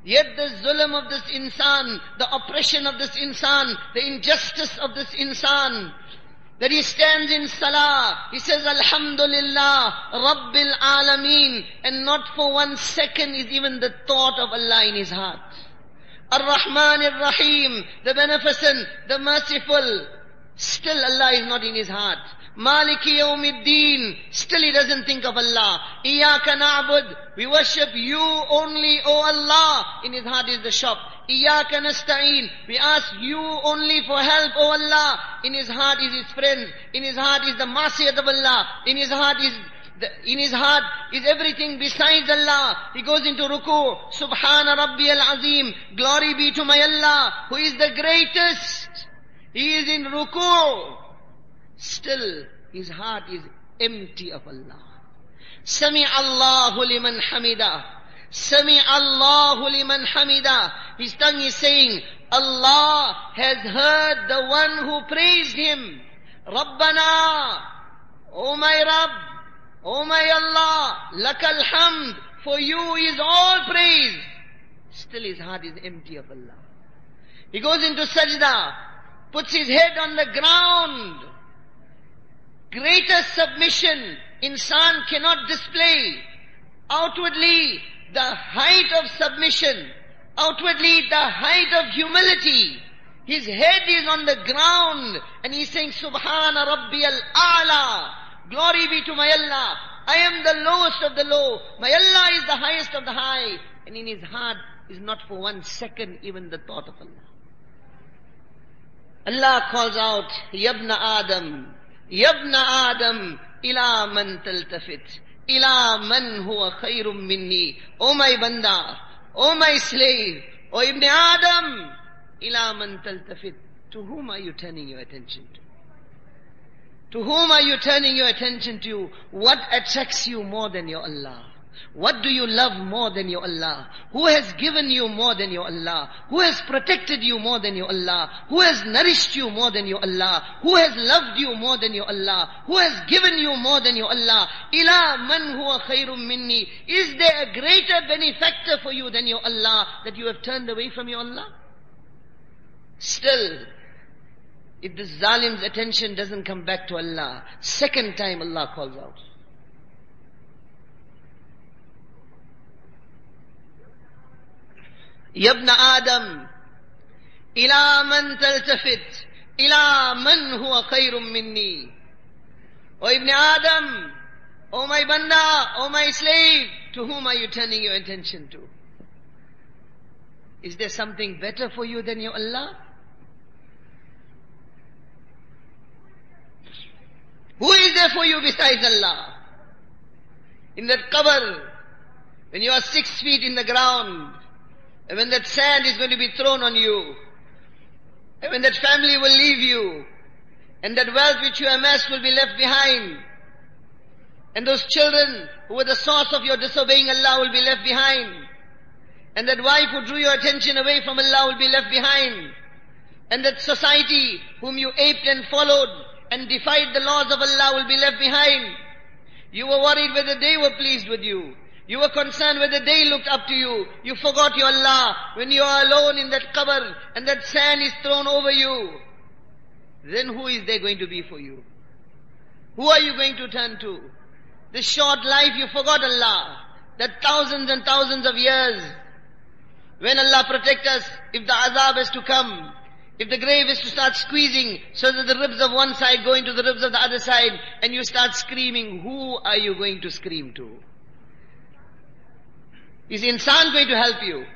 Yet the zulm of this insan, the oppression of this insan, the injustice of this insan, that he stands in salah, he says Alhamdulillah, Rabbil Alameen, and not for 1 second is even the thought of Allah in his heart. Ar-Rahman Ar-Rahim, the beneficent, the merciful, still Allah is not in his heart. Maliki Yawmiddin, still he doesn't think of Allah. Iyaka na'bud, we worship you only, O Allah. In his heart is the shop. Iyaka nasta'een, we ask you only for help, O Allah. In his heart is his friends. In his heart is the ma'siyat of Allah. In his heart is everything besides Allah. He goes into ruku. Subhana Rabbiyal Azim. Glory be to my Allah, who is the greatest. He is in ruku. Still, his heart is empty of Allah. Sami Allahu liman hamida. Sami Allahu liman hamida. His tongue is saying, Allah has heard the one who praised him. Rabbana, O my Rabb, O my Allah, lakal hamd, for you is all praise. Still his heart is empty of Allah. He goes into sajda, puts his head on the ground. Greater submission insan cannot display. Outwardly, the height of submission. Outwardly, the height of humility. His head is on the ground and he's saying, Subhana Rabbiyal A'la. Glory be to my Allah. I am the lowest of the low. My Allah is the highest of the high. And in his heart is not for 1 second even the thought of Allah. Allah calls out, Yabna Adam. Yabna Adam, ila man taltafit, ila man huwa khayrum minni. O my banda, O my slave, O Ibn Adam, ila man taltafit. To whom are you turning your attention to? To whom are you turning your attention to? What attracts you more than your Allah? What do you love more than your Allah? Who has given you more than your Allah? Who has protected you more than your Allah? Who has nourished you more than your Allah? Who has loved you more than your Allah? Who has given you more than your Allah? Ila man huwa khayrum minni. Is there a greater benefactor for you than your Allah that you have turned away from your Allah? Still, if the zalim's attention doesn't come back to Allah, second time Allah calls out. Yabna Adam, ila man taltafit, ila man huwa khayrum minni. O Ibn Adam, O my banda, O my slave, to whom are you turning your attention to? Is there something better for you than your Allah? Who is there for you besides Allah? In that qabr, when you are 6 feet in the ground, and when that sand is going to be thrown on you, and when that family will leave you, and that wealth which you amassed will be left behind, and those children who were the source of your disobeying Allah will be left behind, and that wife who drew your attention away from Allah will be left behind, and that society whom you aped and followed and defied the laws of Allah will be left behind. You were worried whether they were pleased with you. You were concerned whether they looked up to you. You forgot your Allah when you are alone in that qabr and that sand is thrown over you. Then who is there going to be for you? Who are you going to turn to? This short life you forgot Allah. That thousands and thousands of years. When Allah protect us, if the azab is to come, if the grave is to start squeezing so that the ribs of one side go into the ribs of the other side and you start screaming, who are you going to scream to? Is insan going to help you?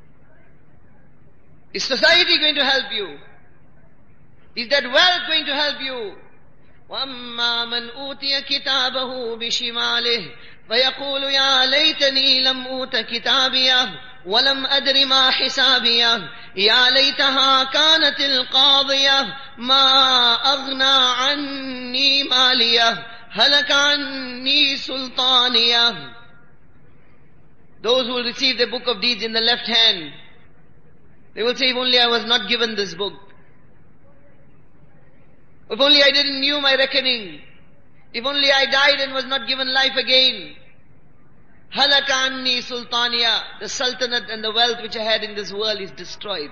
Is society going to help you? Is that wealth going to help you? وَأَمَّا مَنْ أُوتِيَ كِتَابَهُ بِشِمَالِهِ فَيَقُولُ يَا لَيْتَنِي لَمْ أُوتَ كِتَابِيَهْ وَلَمْ أَدْرِ مَا حِسَابِيَهْ يَا لَيْتَهَا كَانَتِ الْقَاضِيَةَ مَا أَغْنَى عَنِّي مَالِيَهْ هَلَكَ عَنِّي سُلْطَانِيَهْ. Those who will receive the book of deeds in the left hand, they will say, if only I was not given this book. If only I didn't knew my reckoning. If only I died and was not given life again. Halaka anni sultaniya, the sultanate and the wealth which I had in this world is destroyed.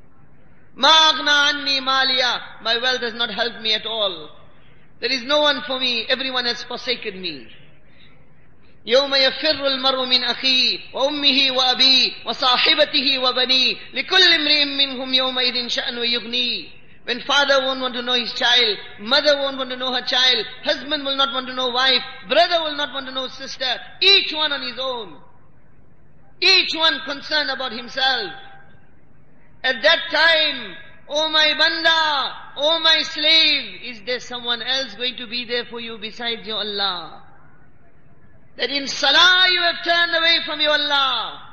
Ma aghna anni maliya, my wealth has not helped me at all. There is no one for me, everyone has forsaken me. يوم يفر المرء من أخيه وأمه وأبيه وصاحبته وبنيه لكل امرئ منهم يومئذ شأن يغنيه. When father won't want to know his child, mother won't want to know her child, husband will not want to know wife, brother will not want to know sister, each one on his own. Each one concerned about himself. At that time, oh my banda, oh my slave, is there someone else going to be there for you besides your Allah? That in salah you have turned away from your Allah.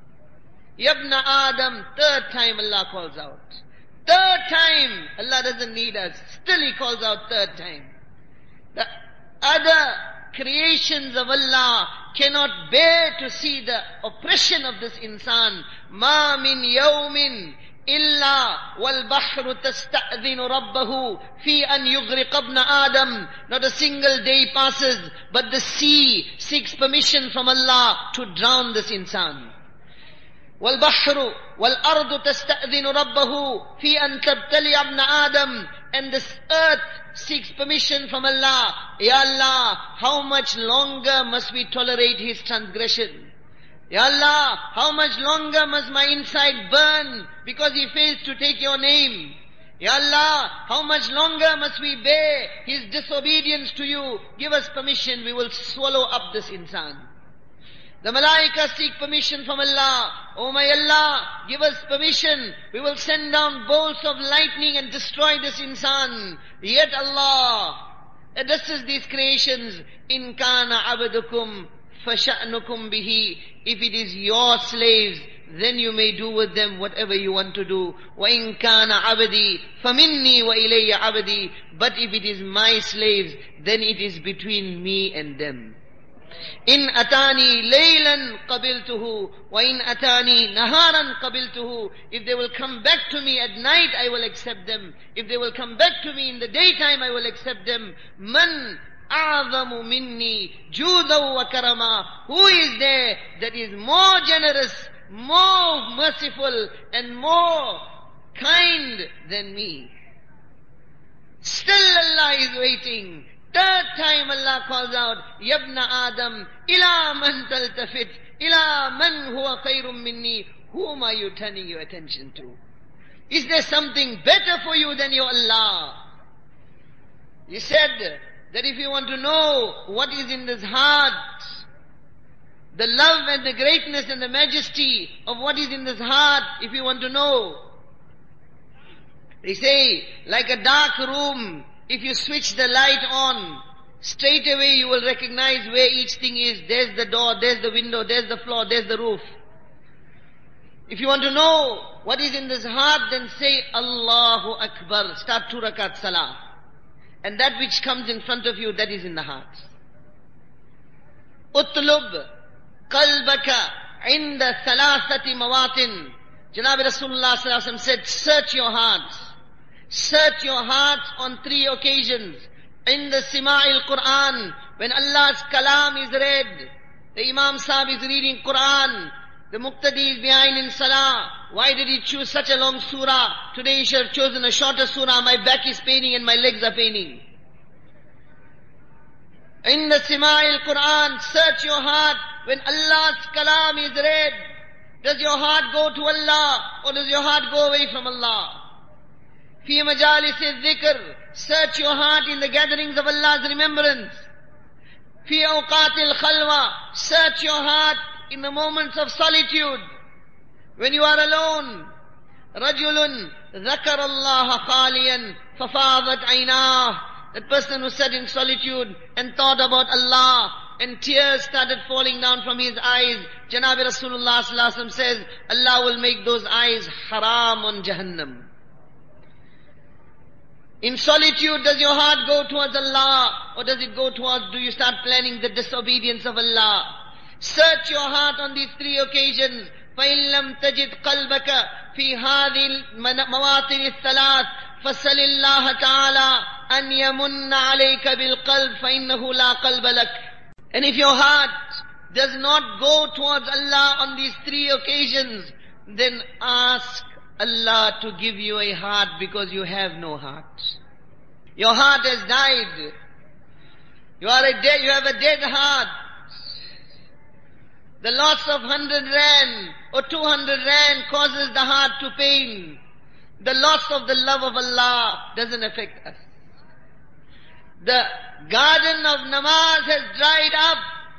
Yabna Adam, third time Allah calls out. Third time, Allah doesn't need us. Still He calls out third time. The other creations of Allah cannot bear to see the oppression of this insan. Ma min yawmin illa wal bahru tasta'dhinu rabbahu fi an yughriq ibna Adam. Not a single day passes, but the sea seeks permission from Allah to drown this insan. وَالْبَحْرُ وَالْأَرْضُ تَسْتَأْذِنُ رَبَّهُ فِي أَن تَبْتَلِيَ ابْنَ آدَمَ. And this earth seeks permission from Allah. Ya Allah, how much longer must we tolerate his transgression? Ya Allah, how much longer must my inside burn because he fails to take your name? Ya Allah, how much longer must we bear his disobedience to you? Give us permission, we will swallow up this insan. The malaika seek permission from Allah. Oh my Allah, give us permission. We will send down bolts of lightning and destroy this insan. Yet Allah addresses these creations. In kana abadukum fasha'nukum bihi. If it is your slaves, then you may do with them whatever you want to do. Wa in kana abadi faminni wa ilayya abadi. But if it is my slaves, then it is between me and them. In atani laylan qabiltuhu wa in atani naharan qabiltuhu. If they will come back to me at night, I will accept them. If they will come back to me in the daytime, I will accept them. Man a'zamu minni judaw wa karama. Who is there that is more generous, more merciful and more kind than me? Still Allah is waiting. Third time Allah calls out, Yabna Adam, ila man taltafit, ila man huwa khayrum minni. Whom are you turning your attention to? Is there something better for you than your Allah? He said that if you want to know what is in this heart, the love and the greatness and the majesty of what is in this heart, if you want to know, they say, like a dark room, if you switch the light on, straight away you will recognize where each thing is. There's the door, there's the window, there's the floor, there's the roof. If you want to know what is in this heart, then say Allahu Akbar. Start 2 rakat salah. And that which comes in front of you, that is in the heart. Utlub qalbaka inda thalathati mawatin. Janab Rasulullah sallallahu alaihi wasallam said, search your heart. Search your heart on 3 occasions. In the Sima'il Quran, when Allah's kalam is read, the Imam Sahib is reading Quran, the Muqtadi is behind in Salah. Why did he choose such a long surah? Today he should have chosen a shorter surah. My back is paining and my legs are paining. In the Sima'il Quran, search your heart. When Allah's kalam is read, does your heart go to Allah or does your heart go away from Allah? Fi majalis al-dhikr, search your heart in the gatherings of Allah's remembrance. Fi awqatil khalwa, search your heart in the moments of solitude. When you are alone, rajulun dhakara Allah khaliyan fafadat aynah. That person who sat in solitude and thought about Allah and tears started falling down from his eyes. Janabi Rasulullah sallallahu alaihi wasallam says, Allah will make those eyes haram on Jahannam. In solitude, does your heart go towards Allah or does it go towards, do you start planning the disobedience of Allah? Search your heart on these 3 occasions. فَإِن لَمْ تَجِدْ قَلْبَكَ فِي هَذِهِ الْمَوَاطِنِ الثَّلَاثِ فَسَلِ اللَّهَ تَعَالَى أَنْ يَمُنَّ عَلَيْكَ بِالْقَلْبِ فَإِنَّهُ لَا قَلْبَ لَكَ. And if your heart does not go towards Allah on these 3 occasions, then ask Allah to give you a heart, because you have no heart. Your heart has died. You have a dead heart. The loss of 100 rand or 200 rand causes the heart to pain. The loss of the love of Allah doesn't affect us. The garden of namaz has dried up.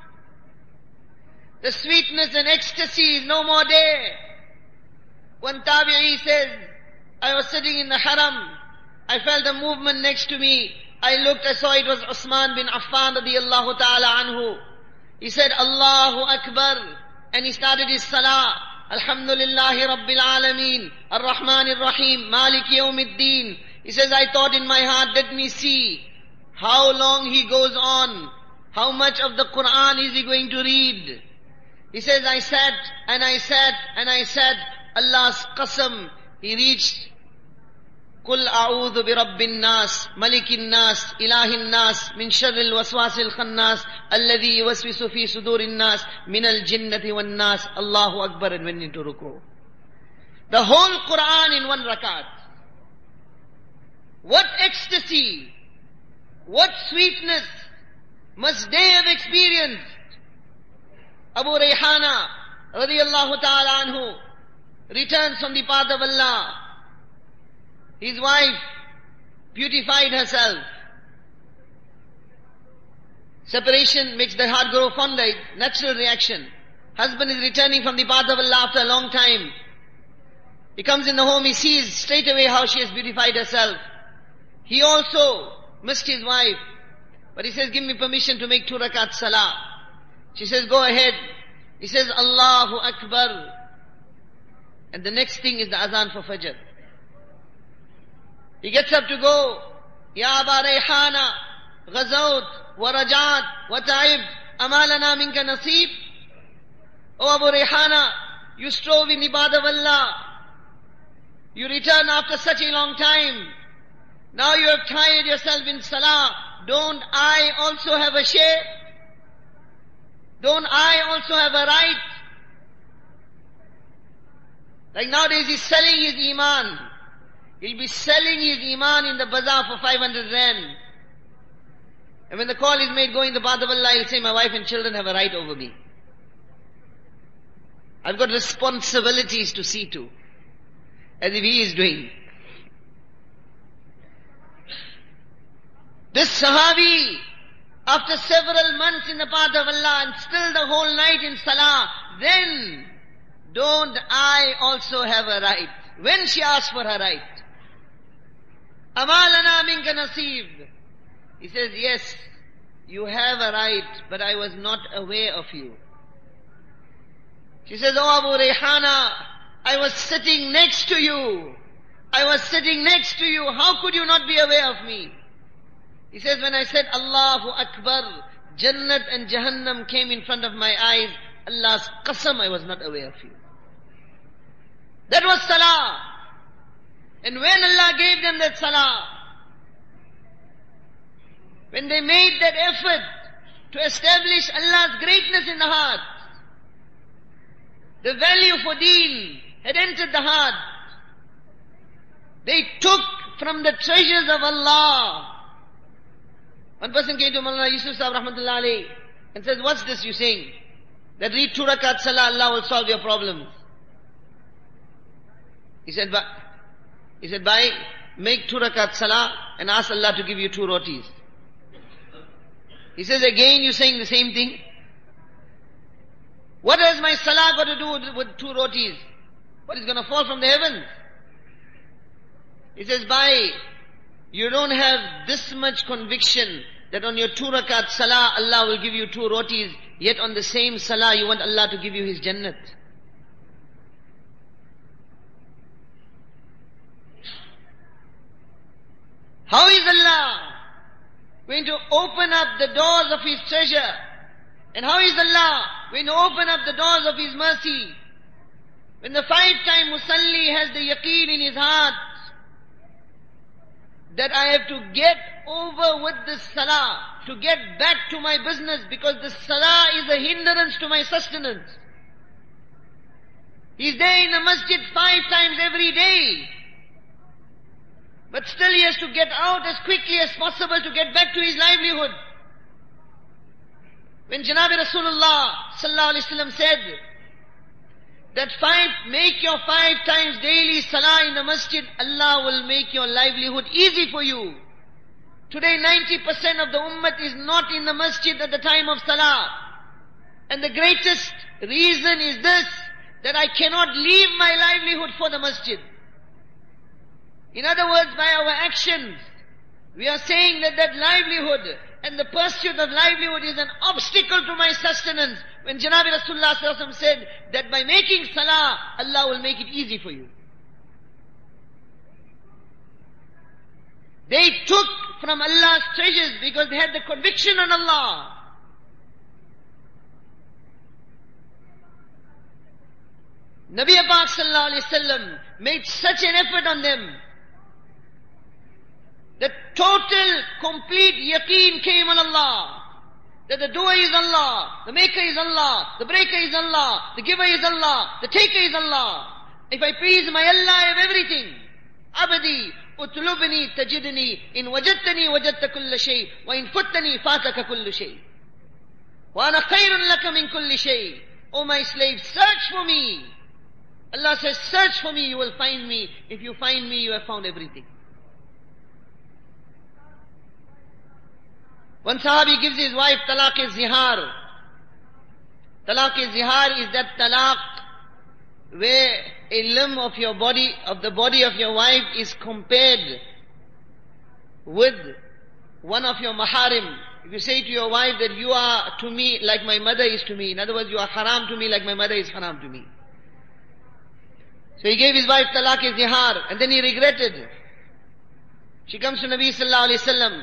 The sweetness and ecstasy is no more there. One tabi'i says, I was sitting in the haram. I felt a movement next to me. I looked, I saw it was Usman bin Affan radiyallahu ta'ala anhu. He said, Allahu Akbar. And he started his salah. Alhamdulillahi Rabbil Alameen. Ar-Rahman Ar-Rahim. Malik Yawmiddin. He says, I thought in my heart, let me see how long he goes on. How much of the Quran is he going to read? He says, I sat and I sat and I sat. Allah's qasam. He reached قل أعوذ برب الناس ملك الناس إله الناس من شر الوسواس الخناس الذي يوسوس في صدور الناس من الجنة والناس Allahu Akbar, and went into ruku. The whole Quran in 1 rakat. What ecstasy, what sweetness must they have experienced? Abu Rayhana radiyallahu ta'ala anhu returns from the path of Allah. His wife beautified herself. Separation makes the heart grow fonder, natural reaction. Husband is returning from the path of Allah after a long time. He comes in the home, he sees straight away how she has beautified herself. He also missed his wife. But he says, give me permission to make 2 rakat salah. She says, go ahead. He says, Allahu Akbar. And the next thing is the azan for Fajr. He gets up to go. Ya Aba Rayhana, Ghazawt, wa Rajat, wa Ta'ib, Amalana minka nasib. Oh Abu Rayhana, you strove in ibadah of Allah. You return after such a long time. Now you have tired yourself in salah. Don't I also have a share? Don't I also have a right? Like nowadays he's selling his iman. He'll be selling his iman in the bazaar for 500 rand. And when the call is made, go in the path of Allah, he'll say, my wife and children have a right over me. I've got responsibilities to see to. As if he is doing. This Sahabi, after several months in the path of Allah and still the whole night in salah, then don't I also have a right? When she asked for her right. Amalana minka nasib. He says, yes, you have a right, but I was not aware of you. She says, oh Abu Rayhana, I was sitting next to you. I was sitting next to you. How could you not be aware of me? He says, when I said Allahu Akbar, Jannat and Jahannam came in front of my eyes. Allah's qasam, I was not aware of you. That was salah. And when Allah gave them that salah, when they made that effort to establish Allah's greatness in the heart, the value for deen had entered the heart. They took from the treasures of Allah. One person came to Maulana Yusuf Sahib rahmatullah alayhi and says, what's this you saying? That read 2 rakat salah, Allah will solve your problems. He said, bhai, make 2 rakat salah and ask Allah to give you 2 rotis. He says, again you're saying the same thing? What has my salah got to do with 2 rotis? What is going to fall from the heavens? He says, bhai, you don't have this much conviction that on your 2 rakat salah Allah will give you 2 rotis, yet on the same salah you want Allah to give you His Jannat. How is Allah going to open up the doors of His treasure? And how is Allah going to open up the doors of His mercy? When the 5-time Musalli has the yaqeen in his heart that I have to get over with this salah to get back to my business, because this salah is a hindrance to my sustenance. He's there in the masjid 5 times every day, but still he has to get out as quickly as possible to get back to his livelihood. When Janabi Rasulullah sallallahu alaihi wasallam said that make your 5 times daily salah in the masjid, Allah will make your livelihood easy for you. Today 90% of the ummah is not in the masjid at the time of salah. And the greatest reason is this, that I cannot leave my livelihood for the masjid. In other words, by our actions, we are saying that livelihood and the pursuit of livelihood is an obstacle to my sustenance. When Janabi Rasulullah sallallahu alaihi wasallam said that by making salah, Allah will make it easy for you. They took from Allah's treasures because they had the conviction on Allah. Nabi Pak sallallahu alaihi wasallam made such an effort on them. The total, complete yaqeen came on Allah. That the doer is Allah, the maker is Allah, the breaker is Allah, the giver is Allah, the taker is Allah. If I praise my Allah, I have everything. Abadi, utlubni tajidni, in wajadtani wajadta kulla shay, wa in futtani fataka kullu shay. Wa ana khayrun laka min kulli shay. O my slave, search for me. Allah says, search for me, you will find me. If you find me, you have found everything. One Sahabi gives his wife talaq-e-zihar. Talaq-e-zihar is that talaq where a limb of your body, of the body of your wife is compared with one of your maharim. If you say to your wife that you are to me like my mother is to me, in other words, you are haram to me like my mother is haram to me. So he gave his wife talaq-e-zihar, and then he regretted. She comes to Nabi sallallahu alaihi wasallam.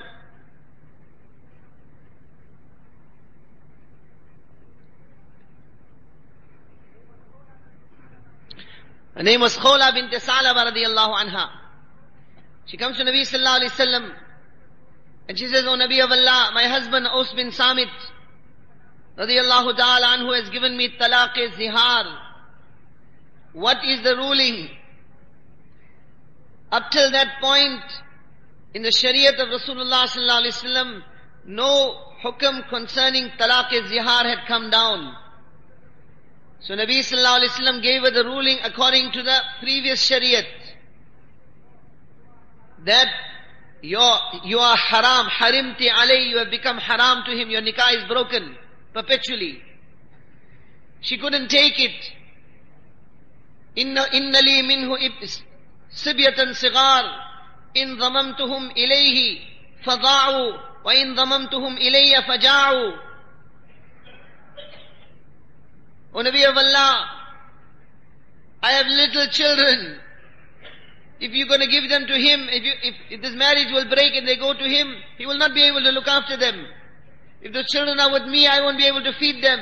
Her name was Khawla bint Salaba radiyallahu anha. She comes to Nabi sallallahu alaihi wasallam and she says, "O Nabi of Allah, my husband Aus bin Samit radiyallahu ta'ala anhu has given me talaq-e-zihar. What is the ruling?" Up till that point, in the Shariat of Rasulullah sallallahu alaihi wasallam, no hukam concerning talaq-e-zihar had come down. So Nabi sallallahu alaihi wasallam gave her the ruling according to the previous Shariat, that you are haram, harimti alay, you have become haram to him, your nikah is broken perpetually. She couldn't take it. Inna li minhu sibyatan sigar, in dhamamtuhum ilayhi fada'u, wa in dhamamtuhum ilayya faja'u. O Nabi of Allah, I have little children. If you're going to give them to him, if this marriage will break and they go to him, he will not be able to look after them. If the children are with me, I won't be able to feed them.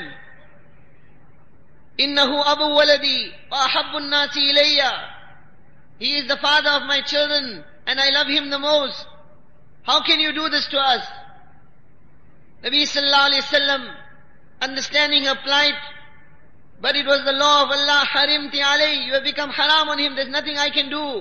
Innahu abu waladi wa ahabbu an-nasi ilayya. He is the father of my children and I love him the most. How can you do this to us? Nabi sallallahu alayhi wasallam, understanding her plight, but it was the law of Allah, harimti alay, you have become haram on him, there's nothing I can do.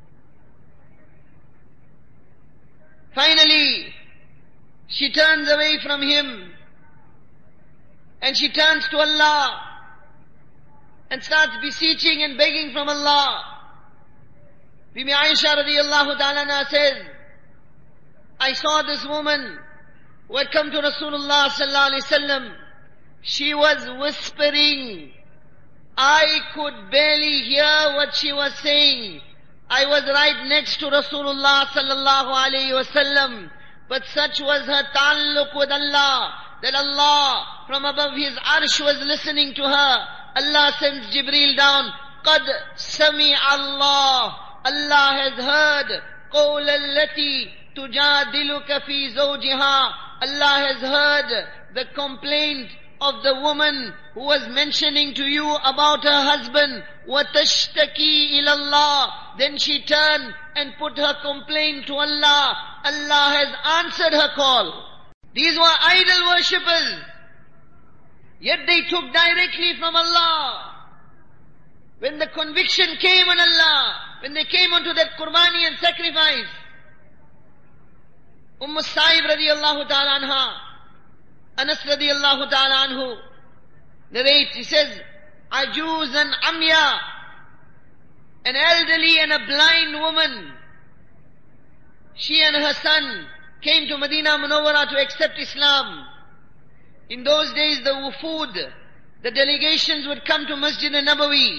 Finally, she turns away from him and she turns to Allah and starts beseeching and begging from Allah. Bibi Aisha radiyallahu ta'ala says, I saw this woman who had come to Rasulullah sallallahu alaihi wasallam. She was whispering. I could barely hear what she was saying. I was right next to Rasulullah sallallahu alaihi wasallam. But such was her ta'alluq with Allah, that Allah from above His arsh was listening to her. Allah sends Jibreel down. Qad sami Allah. Allah has heard. Qawl allati tujadiluka fi zawjiha. Allah has heard the complaint of the woman who was mentioning to you about her husband. وَتَشْتَكِي إِلَى اللَّهِ. Then she turned and put her complaint to Allah, Allah has answered her call. These were idol worshippers. Yet they took directly from Allah. When the conviction came on Allah, when they came onto that Qurbani and sacrifice, Sa'ib radiallahu ta'ala anha, Anas radiallahu ta'ala anhu narrates, he says, Ajuz and Amya, an elderly and a blind woman, she and her son came to Medina Munawwara to accept Islam. In those days the wufud, the delegations would come to Masjid al-Nabawi.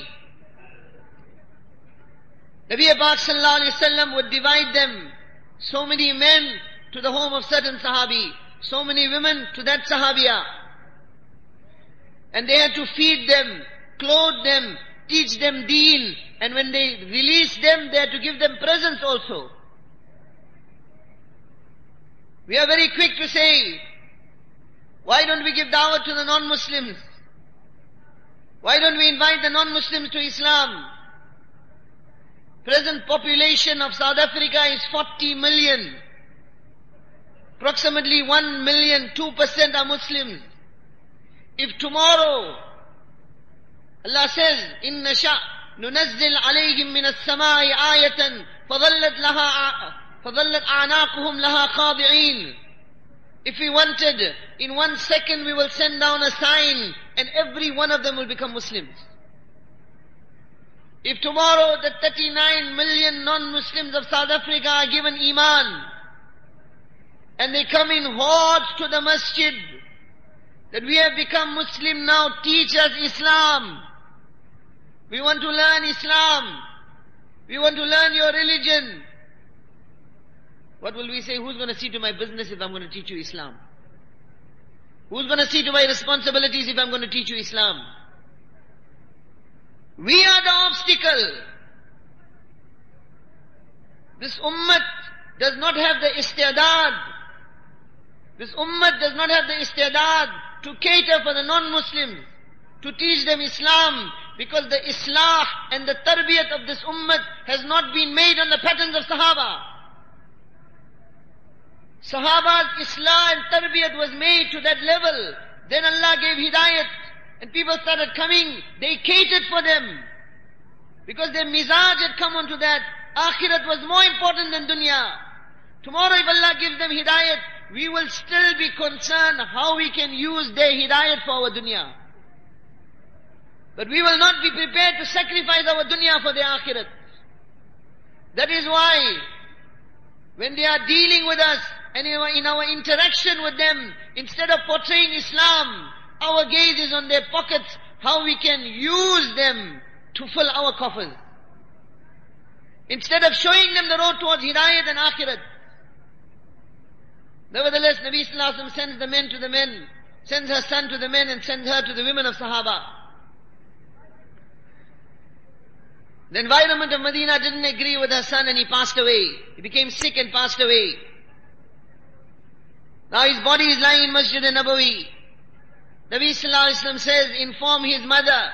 Nabi Pak sallallahu alayhi wasallam would divide them. So many men to the home of certain sahabi, so many women to that sahabiya. And they had to feed them, clothe them, teach them deen, and when they released them, they had to give them presents also. We are very quick to say, why don't we give dawah to the non-Muslims? Why don't we invite the non-Muslims to Islam? Present population of South Africa is 40 million. Approximately 1 million, 2% are Muslims. If tomorrow, Allah says, إِن نَشَأْ نُنَزِّلْ عَلَيْهِمْ مِنَ السَّمَاءِ آيَةً فَظَلَّتْ أَعْنَاقُهُمْ لَهَا خَاضِعِينَ. If we wanted, in 1 second we will send down a sign and every one of them will become Muslims. If tomorrow the 39 million non-Muslims of South Africa are given Iman and they come in hordes to the masjid, that we have become Muslim now, teach us Islam. We want to learn Islam. We want to learn your religion. What will we say? Who's going to see to my business if I'm going to teach you Islam? Who's going to see to my responsibilities if I'm going to teach you Islam? We are the obstacle. This ummah does not have the istidad. This ummah does not have the istidad to cater for the non-Muslims, to teach them Islam, because the islah and the tarbiyat of this ummah has not been made on the patterns of Sahaba. Sahaba's islah and tarbiyat was made to that level. Then Allah gave hidayat and people started coming. They catered for them because their mizaj had come onto that. Akhirat was more important than dunya. Tomorrow if Allah gives them hidayat, we will still be concerned how we can use their hidayat for our dunya. But we will not be prepared to sacrifice our dunya for their akhirat. That is why when they are dealing with us and in our interaction with them, instead of portraying Islam, our gaze is on their pockets, how we can use them to fill our coffers. Instead of showing them the road towards hidayat and akhirat. Nevertheless, Nabi Sallallahu Alaihi Wasallam sends the men to the men, sends her son to the men and sends her to the women of Sahaba. The environment of Medina didn't agree with her son and he passed away. He became sick and passed away. Now his body is lying in Masjid al-Nabawi. Nabi Sallallahu Alaihi Wasallam says, inform his mother.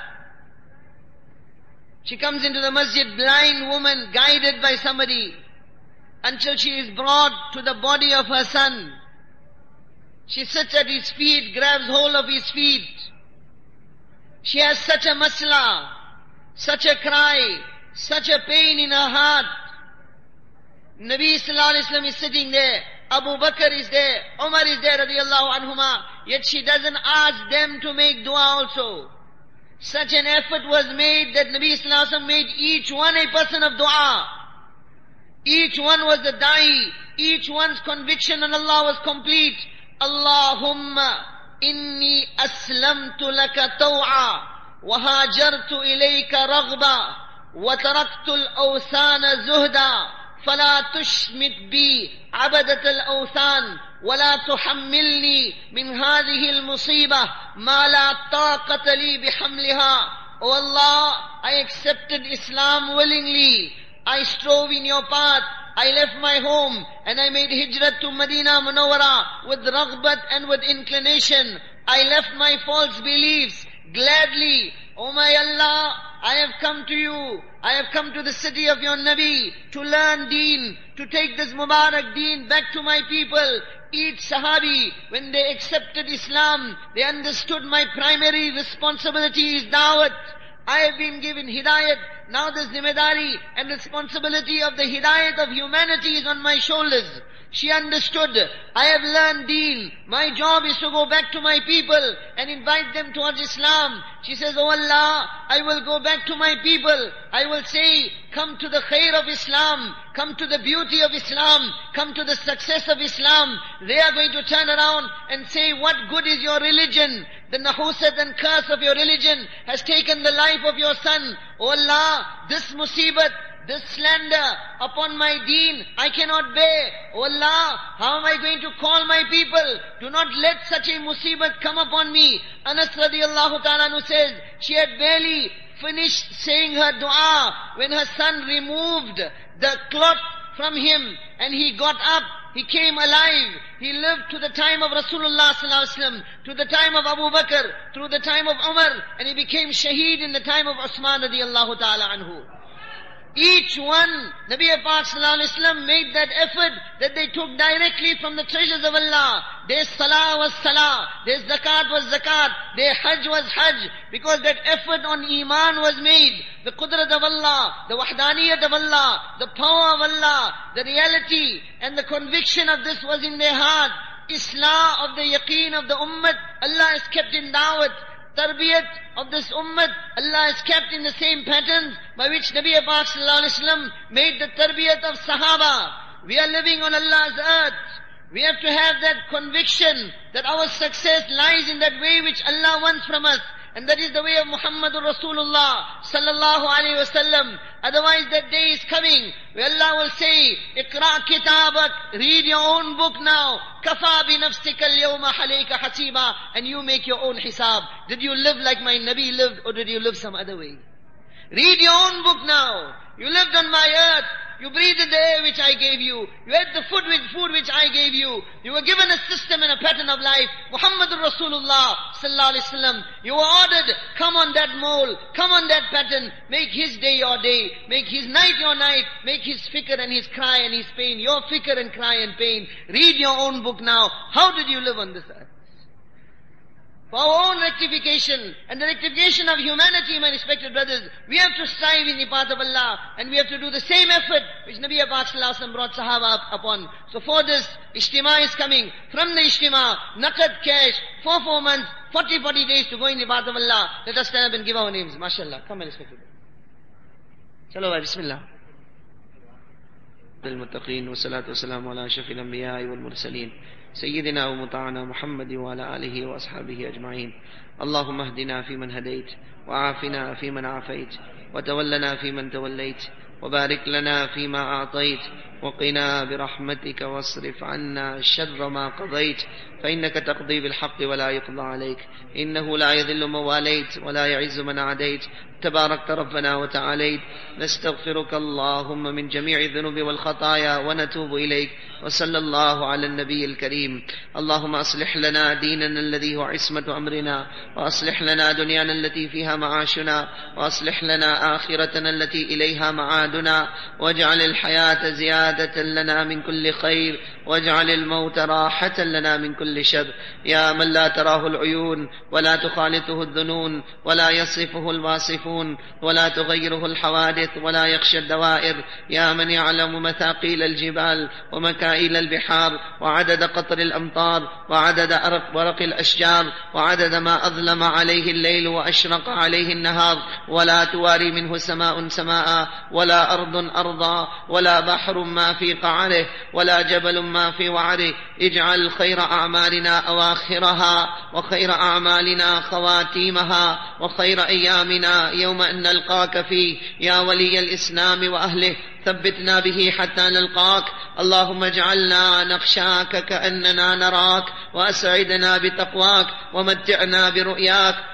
She comes into the masjid, blind woman, guided by somebody, until she is brought to the body of her son. She sits at his feet, grabs hold of his feet. She has such a masla, such a cry, such a pain in her heart. Nabi Sallallahu Alaihi Wasallam is sitting there. Abu Bakr is there. Umar is there, radiyallahu anhuma. Yet she doesn't ask them to make dua also. Such an effort was made that Nabi Sallallahu Alaihi Wasallam made each one a person of dua. Each one was a da'i. Each one's conviction on Allah was complete. Allahumma inni aslamtu laka taw'a wa hajartu ilayka raghba wa taraktu al-awthana zuhda fala tushmit bi عبدة الأوثان ولا تحملني من هذه المصيبة ما لا طاقة لي بحملها. O Allah, I accepted Islam willingly. I strove in your path. I left my home and I made hijrat to Medina Munawwara with raghbat and with inclination. I left my false beliefs gladly, O my Allah, I have come to you, I have come to the city of your Nabi to learn deen, to take this Mubarak deen back to my people. Each Sahabi, when they accepted Islam, they understood my primary responsibility is da'wat. I have been given hidayat. Now the zimmedari and responsibility of the hidayat of humanity is on my shoulders. She understood, I have learned deen. My job is to go back to my people and invite them towards Islam. She says, Oh Allah, I will go back to my people. I will say, come to the khair of Islam. Come to the beauty of Islam. Come to the success of Islam. They are going to turn around and say, what good is your religion? The nahusat and curse of your religion has taken the life of your son. Oh Allah, this musibat, this slander upon my deen, I cannot bear. Oh Allah, how am I going to call my people? Do not let such a musibat come upon me. Anas radiallahu ta'ala anhu says, she had barely finished saying her dua when her son removed the cloth from him and he got up. He came alive. He lived to the time of Rasulullah sallallahu alaihi wasallam, to the time of Abu Bakr, through the time of Umar, and he became shaheed in the time of Usman radiallahu ta'ala anhu. Each one, Nabi Pak sallallahu alaihi wasallam made that effort that they took directly from the treasures of Allah. Their salah was salah, their zakat was zakat, their hajj was hajj, because that effort on iman was made. The qudrat of Allah, the wahdaniyat of Allah, the power of Allah, the reality and the conviction of this was in their heart. Islah of the yaqeen of the ummah, Allah has kept in da'wat. Tarbiyat of this ummah, Allah has kept in the same patterns by which Nabi Pak sallallahu alaihi wasallam made the tarbiyat of Sahaba. We are living on Allah's earth. We have to have that conviction that our success lies in that way which Allah wants from us. And that is the way of Muhammadur Rasulullah sallallahu alaihi wasallam. Otherwise that day is coming where Allah will say, Iqra kitabak, read your own book now. Kafa bi nafsika al-yawma halayka hasiba. And you make your own hisab. Did you live like my Nabi lived or did you live some other way? Read your own book now. You lived on my earth. You breathed the air which I gave you. You ate the food which I gave you. You were given a system and a pattern of life. Muhammadur Rasulullah sallallahu alaihi wasallam. You were ordered, come on that mold, come on that pattern. Make his day your day. Make his night your night. Make his fikr and his cry and his pain your fikr and cry and pain. Read your own book now. How did you live on this earth? For our own rectification and the rectification of humanity, my respected brothers, we have to strive in the path of Allah and we have to do the same effort which Nabi Pak sallallahu alaihi wasallam brought Sahaba upon. So for this, Ijtima is coming. From the Ijtima, Naqad cash, for 4 months, 40 days to go in the path of Allah. Let us stand up and give our names. MashaAllah. Come, my respected brothers. Chalo bhai, Bismillah. المتقين والصلاة والسلام على أشرف الأنبياء والمرسلين سيدنا ومطاعنا محمد وعلى آله وأصحابه أجمعين. اللهم اهدنا فيمن هديت وعافنا فيمن عافيت وتولنا فيمن توليت وبارك لنا فيما أعطيت وقنا برحمتك واصرف عنا شر ما قضيت فإنك تقضي بالحق ولا يقضى عليك إنه لا يذل من واليت ولا يعز من عاديت تباركت ربنا وتعاليت. نستغفرك اللهم من جميع الذنوب والخطايا ونتوب إليك. وصلى الله على النبي الكريم. اللهم أصلح لنا ديننا الذي هو عصمة أمرنا وأصلح لنا دنيانا التي فيها معاشنا وأصلح لنا آخرتنا التي إليها معادنا واجعل الحياة زيادة لنا من كل خير واجعل الموت راحة لنا من كل شر. يا من لا تراه العيون ولا تخالطه الظنون ولا يصفه الواصفون ولا تغيره الحوادث ولا يخشى الدوائر. يا من يعلم مثاقيل الجبال ومكائل البحار وعدد قطر الأمطار وعدد ورق الأشجار وعدد ما أظلم عليه الليل وأشرق عليه النهار ولا تواري منه سماء سماء ولا أرض أرضا ولا بحر ما في قعره ولا جبل ما في وعره. اجعل خير أعمالنا أواخرها وخير أعمالنا خواتيمها وخير أيامنا يوم أن نلقاك فيه يا ولي الإسلام وأهله. ثبتنا به حتى نلقاك. اللهم اجعلنا نخشاك كأننا نراك وأسعدنا بتقواك ومتعنا برؤياك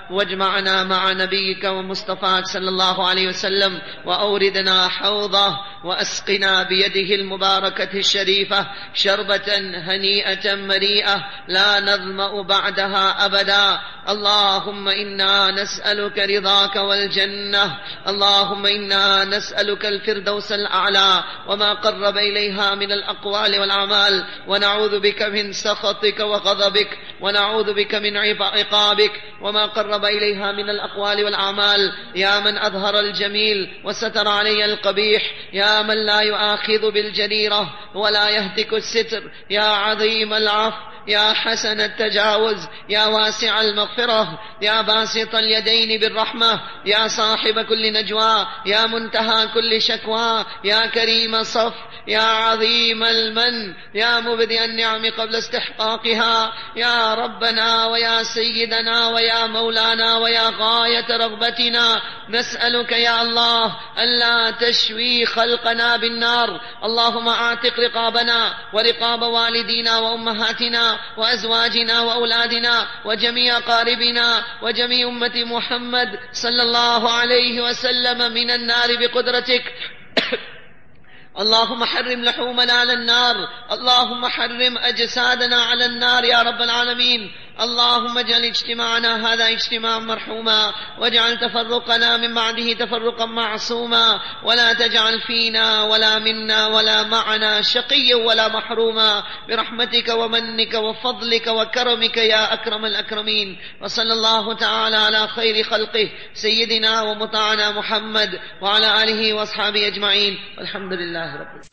واجمعنا مع نبيك ومصطفاك صلى الله عليه وسلم وأوردنا حوضه وأسقنا بيده المباركة الشريفة شربة هنيئة مريئة لا نظمأ بعدها أبدا. اللهم إنا نسألك رضاك والجنة، اللهم إنا نسألك الفردوس الأعلى وما قرب إليها من الأقوال والأعمال، ونعوذ بك من سخطك وغضبك، ونعوذ بك من عقابك وما قرب إليها من الأقوال والأعمال. يا من أظهر الجميل وستر علي القبيح، يا من لا يؤاخذ بالجريرة ولا يهتك الستر، يا عظيم العفو، يا حسن التجاوز، يا واسع المغفرة، يا باسط اليدين بالرحمة، يا صاحب كل نجوى، يا منتهى كل شكوى، يا كريم الصف، يا عظيم المن، يا مبدئ النعم قبل استحقاقها، يا ربنا ويا سيدنا ويا مولانا ويا غاية رغبتنا، نسألك يا الله ألا تشوي خلقنا بالنار. اللهم اعتق رقابنا ورقاب والدينا وأمهاتنا وأزواجنا وأولادنا وجميع أقاربنا وجميع أمة محمد صلى الله عليه وسلم من النار بقدرتك. اللهم حرم لحومنا على النار، اللهم حرم أجسادنا على النار يا رب العالمين. اللهم اجعل اجتماعنا هذا اجتماعا مرحوما، واجعل تفرقنا من بعده تفرقا معصوما، ولا تجعل فينا ولا منا ولا معنا شقيا ولا محروما، برحمتك ومنك وفضلك وكرمك يا أكرم الأكرمين. وصلى الله تعالى على خير خلقه سيدنا ومطاعنا محمد وعلى آله وأصحابه أجمعين، والحمد لله رب العالمين.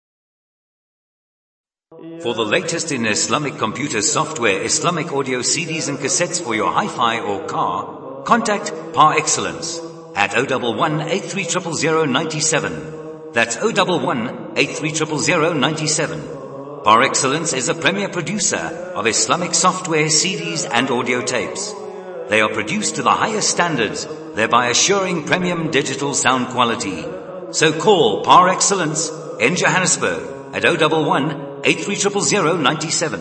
For the latest in Islamic computer software, Islamic audio CDs and cassettes for your hi-fi or car, contact Par Excellence at 011-8300-097. That's 011-8300-097. Par Excellence is a premier producer of Islamic software, CDs and audio tapes. They are produced to the highest standards, thereby assuring premium digital sound quality. So call Par Excellence in Johannesburg at 011-8300-097.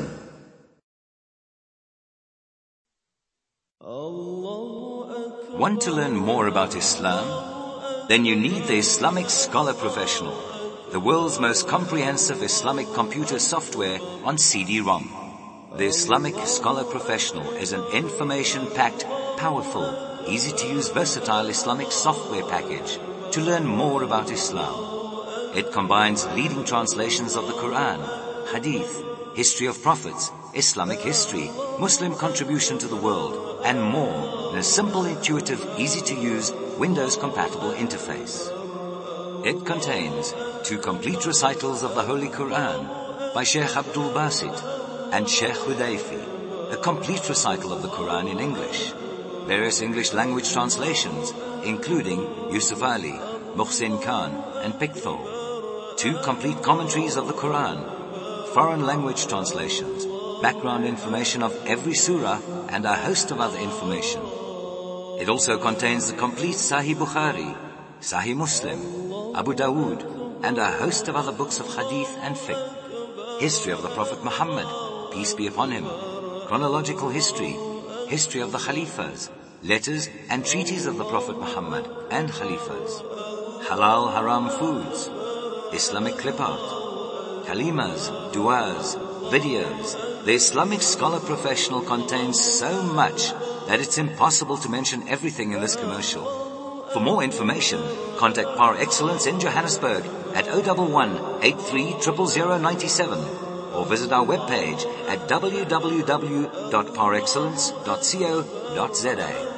Want to learn more about Islam? Then you need the Islamic Scholar Professional, the world's most comprehensive Islamic computer software on CD-ROM. The Islamic Scholar Professional is an information-packed, powerful, easy-to-use, versatile Islamic software package to learn more about Islam. It combines leading translations of the Quran, Hadith, history of prophets, Islamic history, Muslim contribution to the world, and more in a simple, intuitive, easy-to-use, Windows-compatible interface. It contains 2 complete recitals of the Holy Quran by Sheikh Abdul Basit and Sheikh Hudayfi, a complete recital of the Quran in English, various English language translations, including Yusuf Ali, Muhsin Khan, and Pickthall, 2 complete commentaries of the Quran, foreign language translations, background information of every surah, and a host of other information. It also contains the complete Sahih Bukhari, Sahih Muslim, Abu Dawood, and a host of other books of Hadith and Fiqh, history of the Prophet Muhammad, peace be upon him, chronological history, history of the Khalifas, letters and treaties of the Prophet Muhammad and Khalifas, halal haram foods, Islamic clip art, kalimas, duas, videos. The Islamic Scholar Professional contains so much that it's impossible to mention everything in this commercial. For more information, contact Par Excellence in Johannesburg at 011-8300-097 or visit our webpage at www.parexcellence.co.za.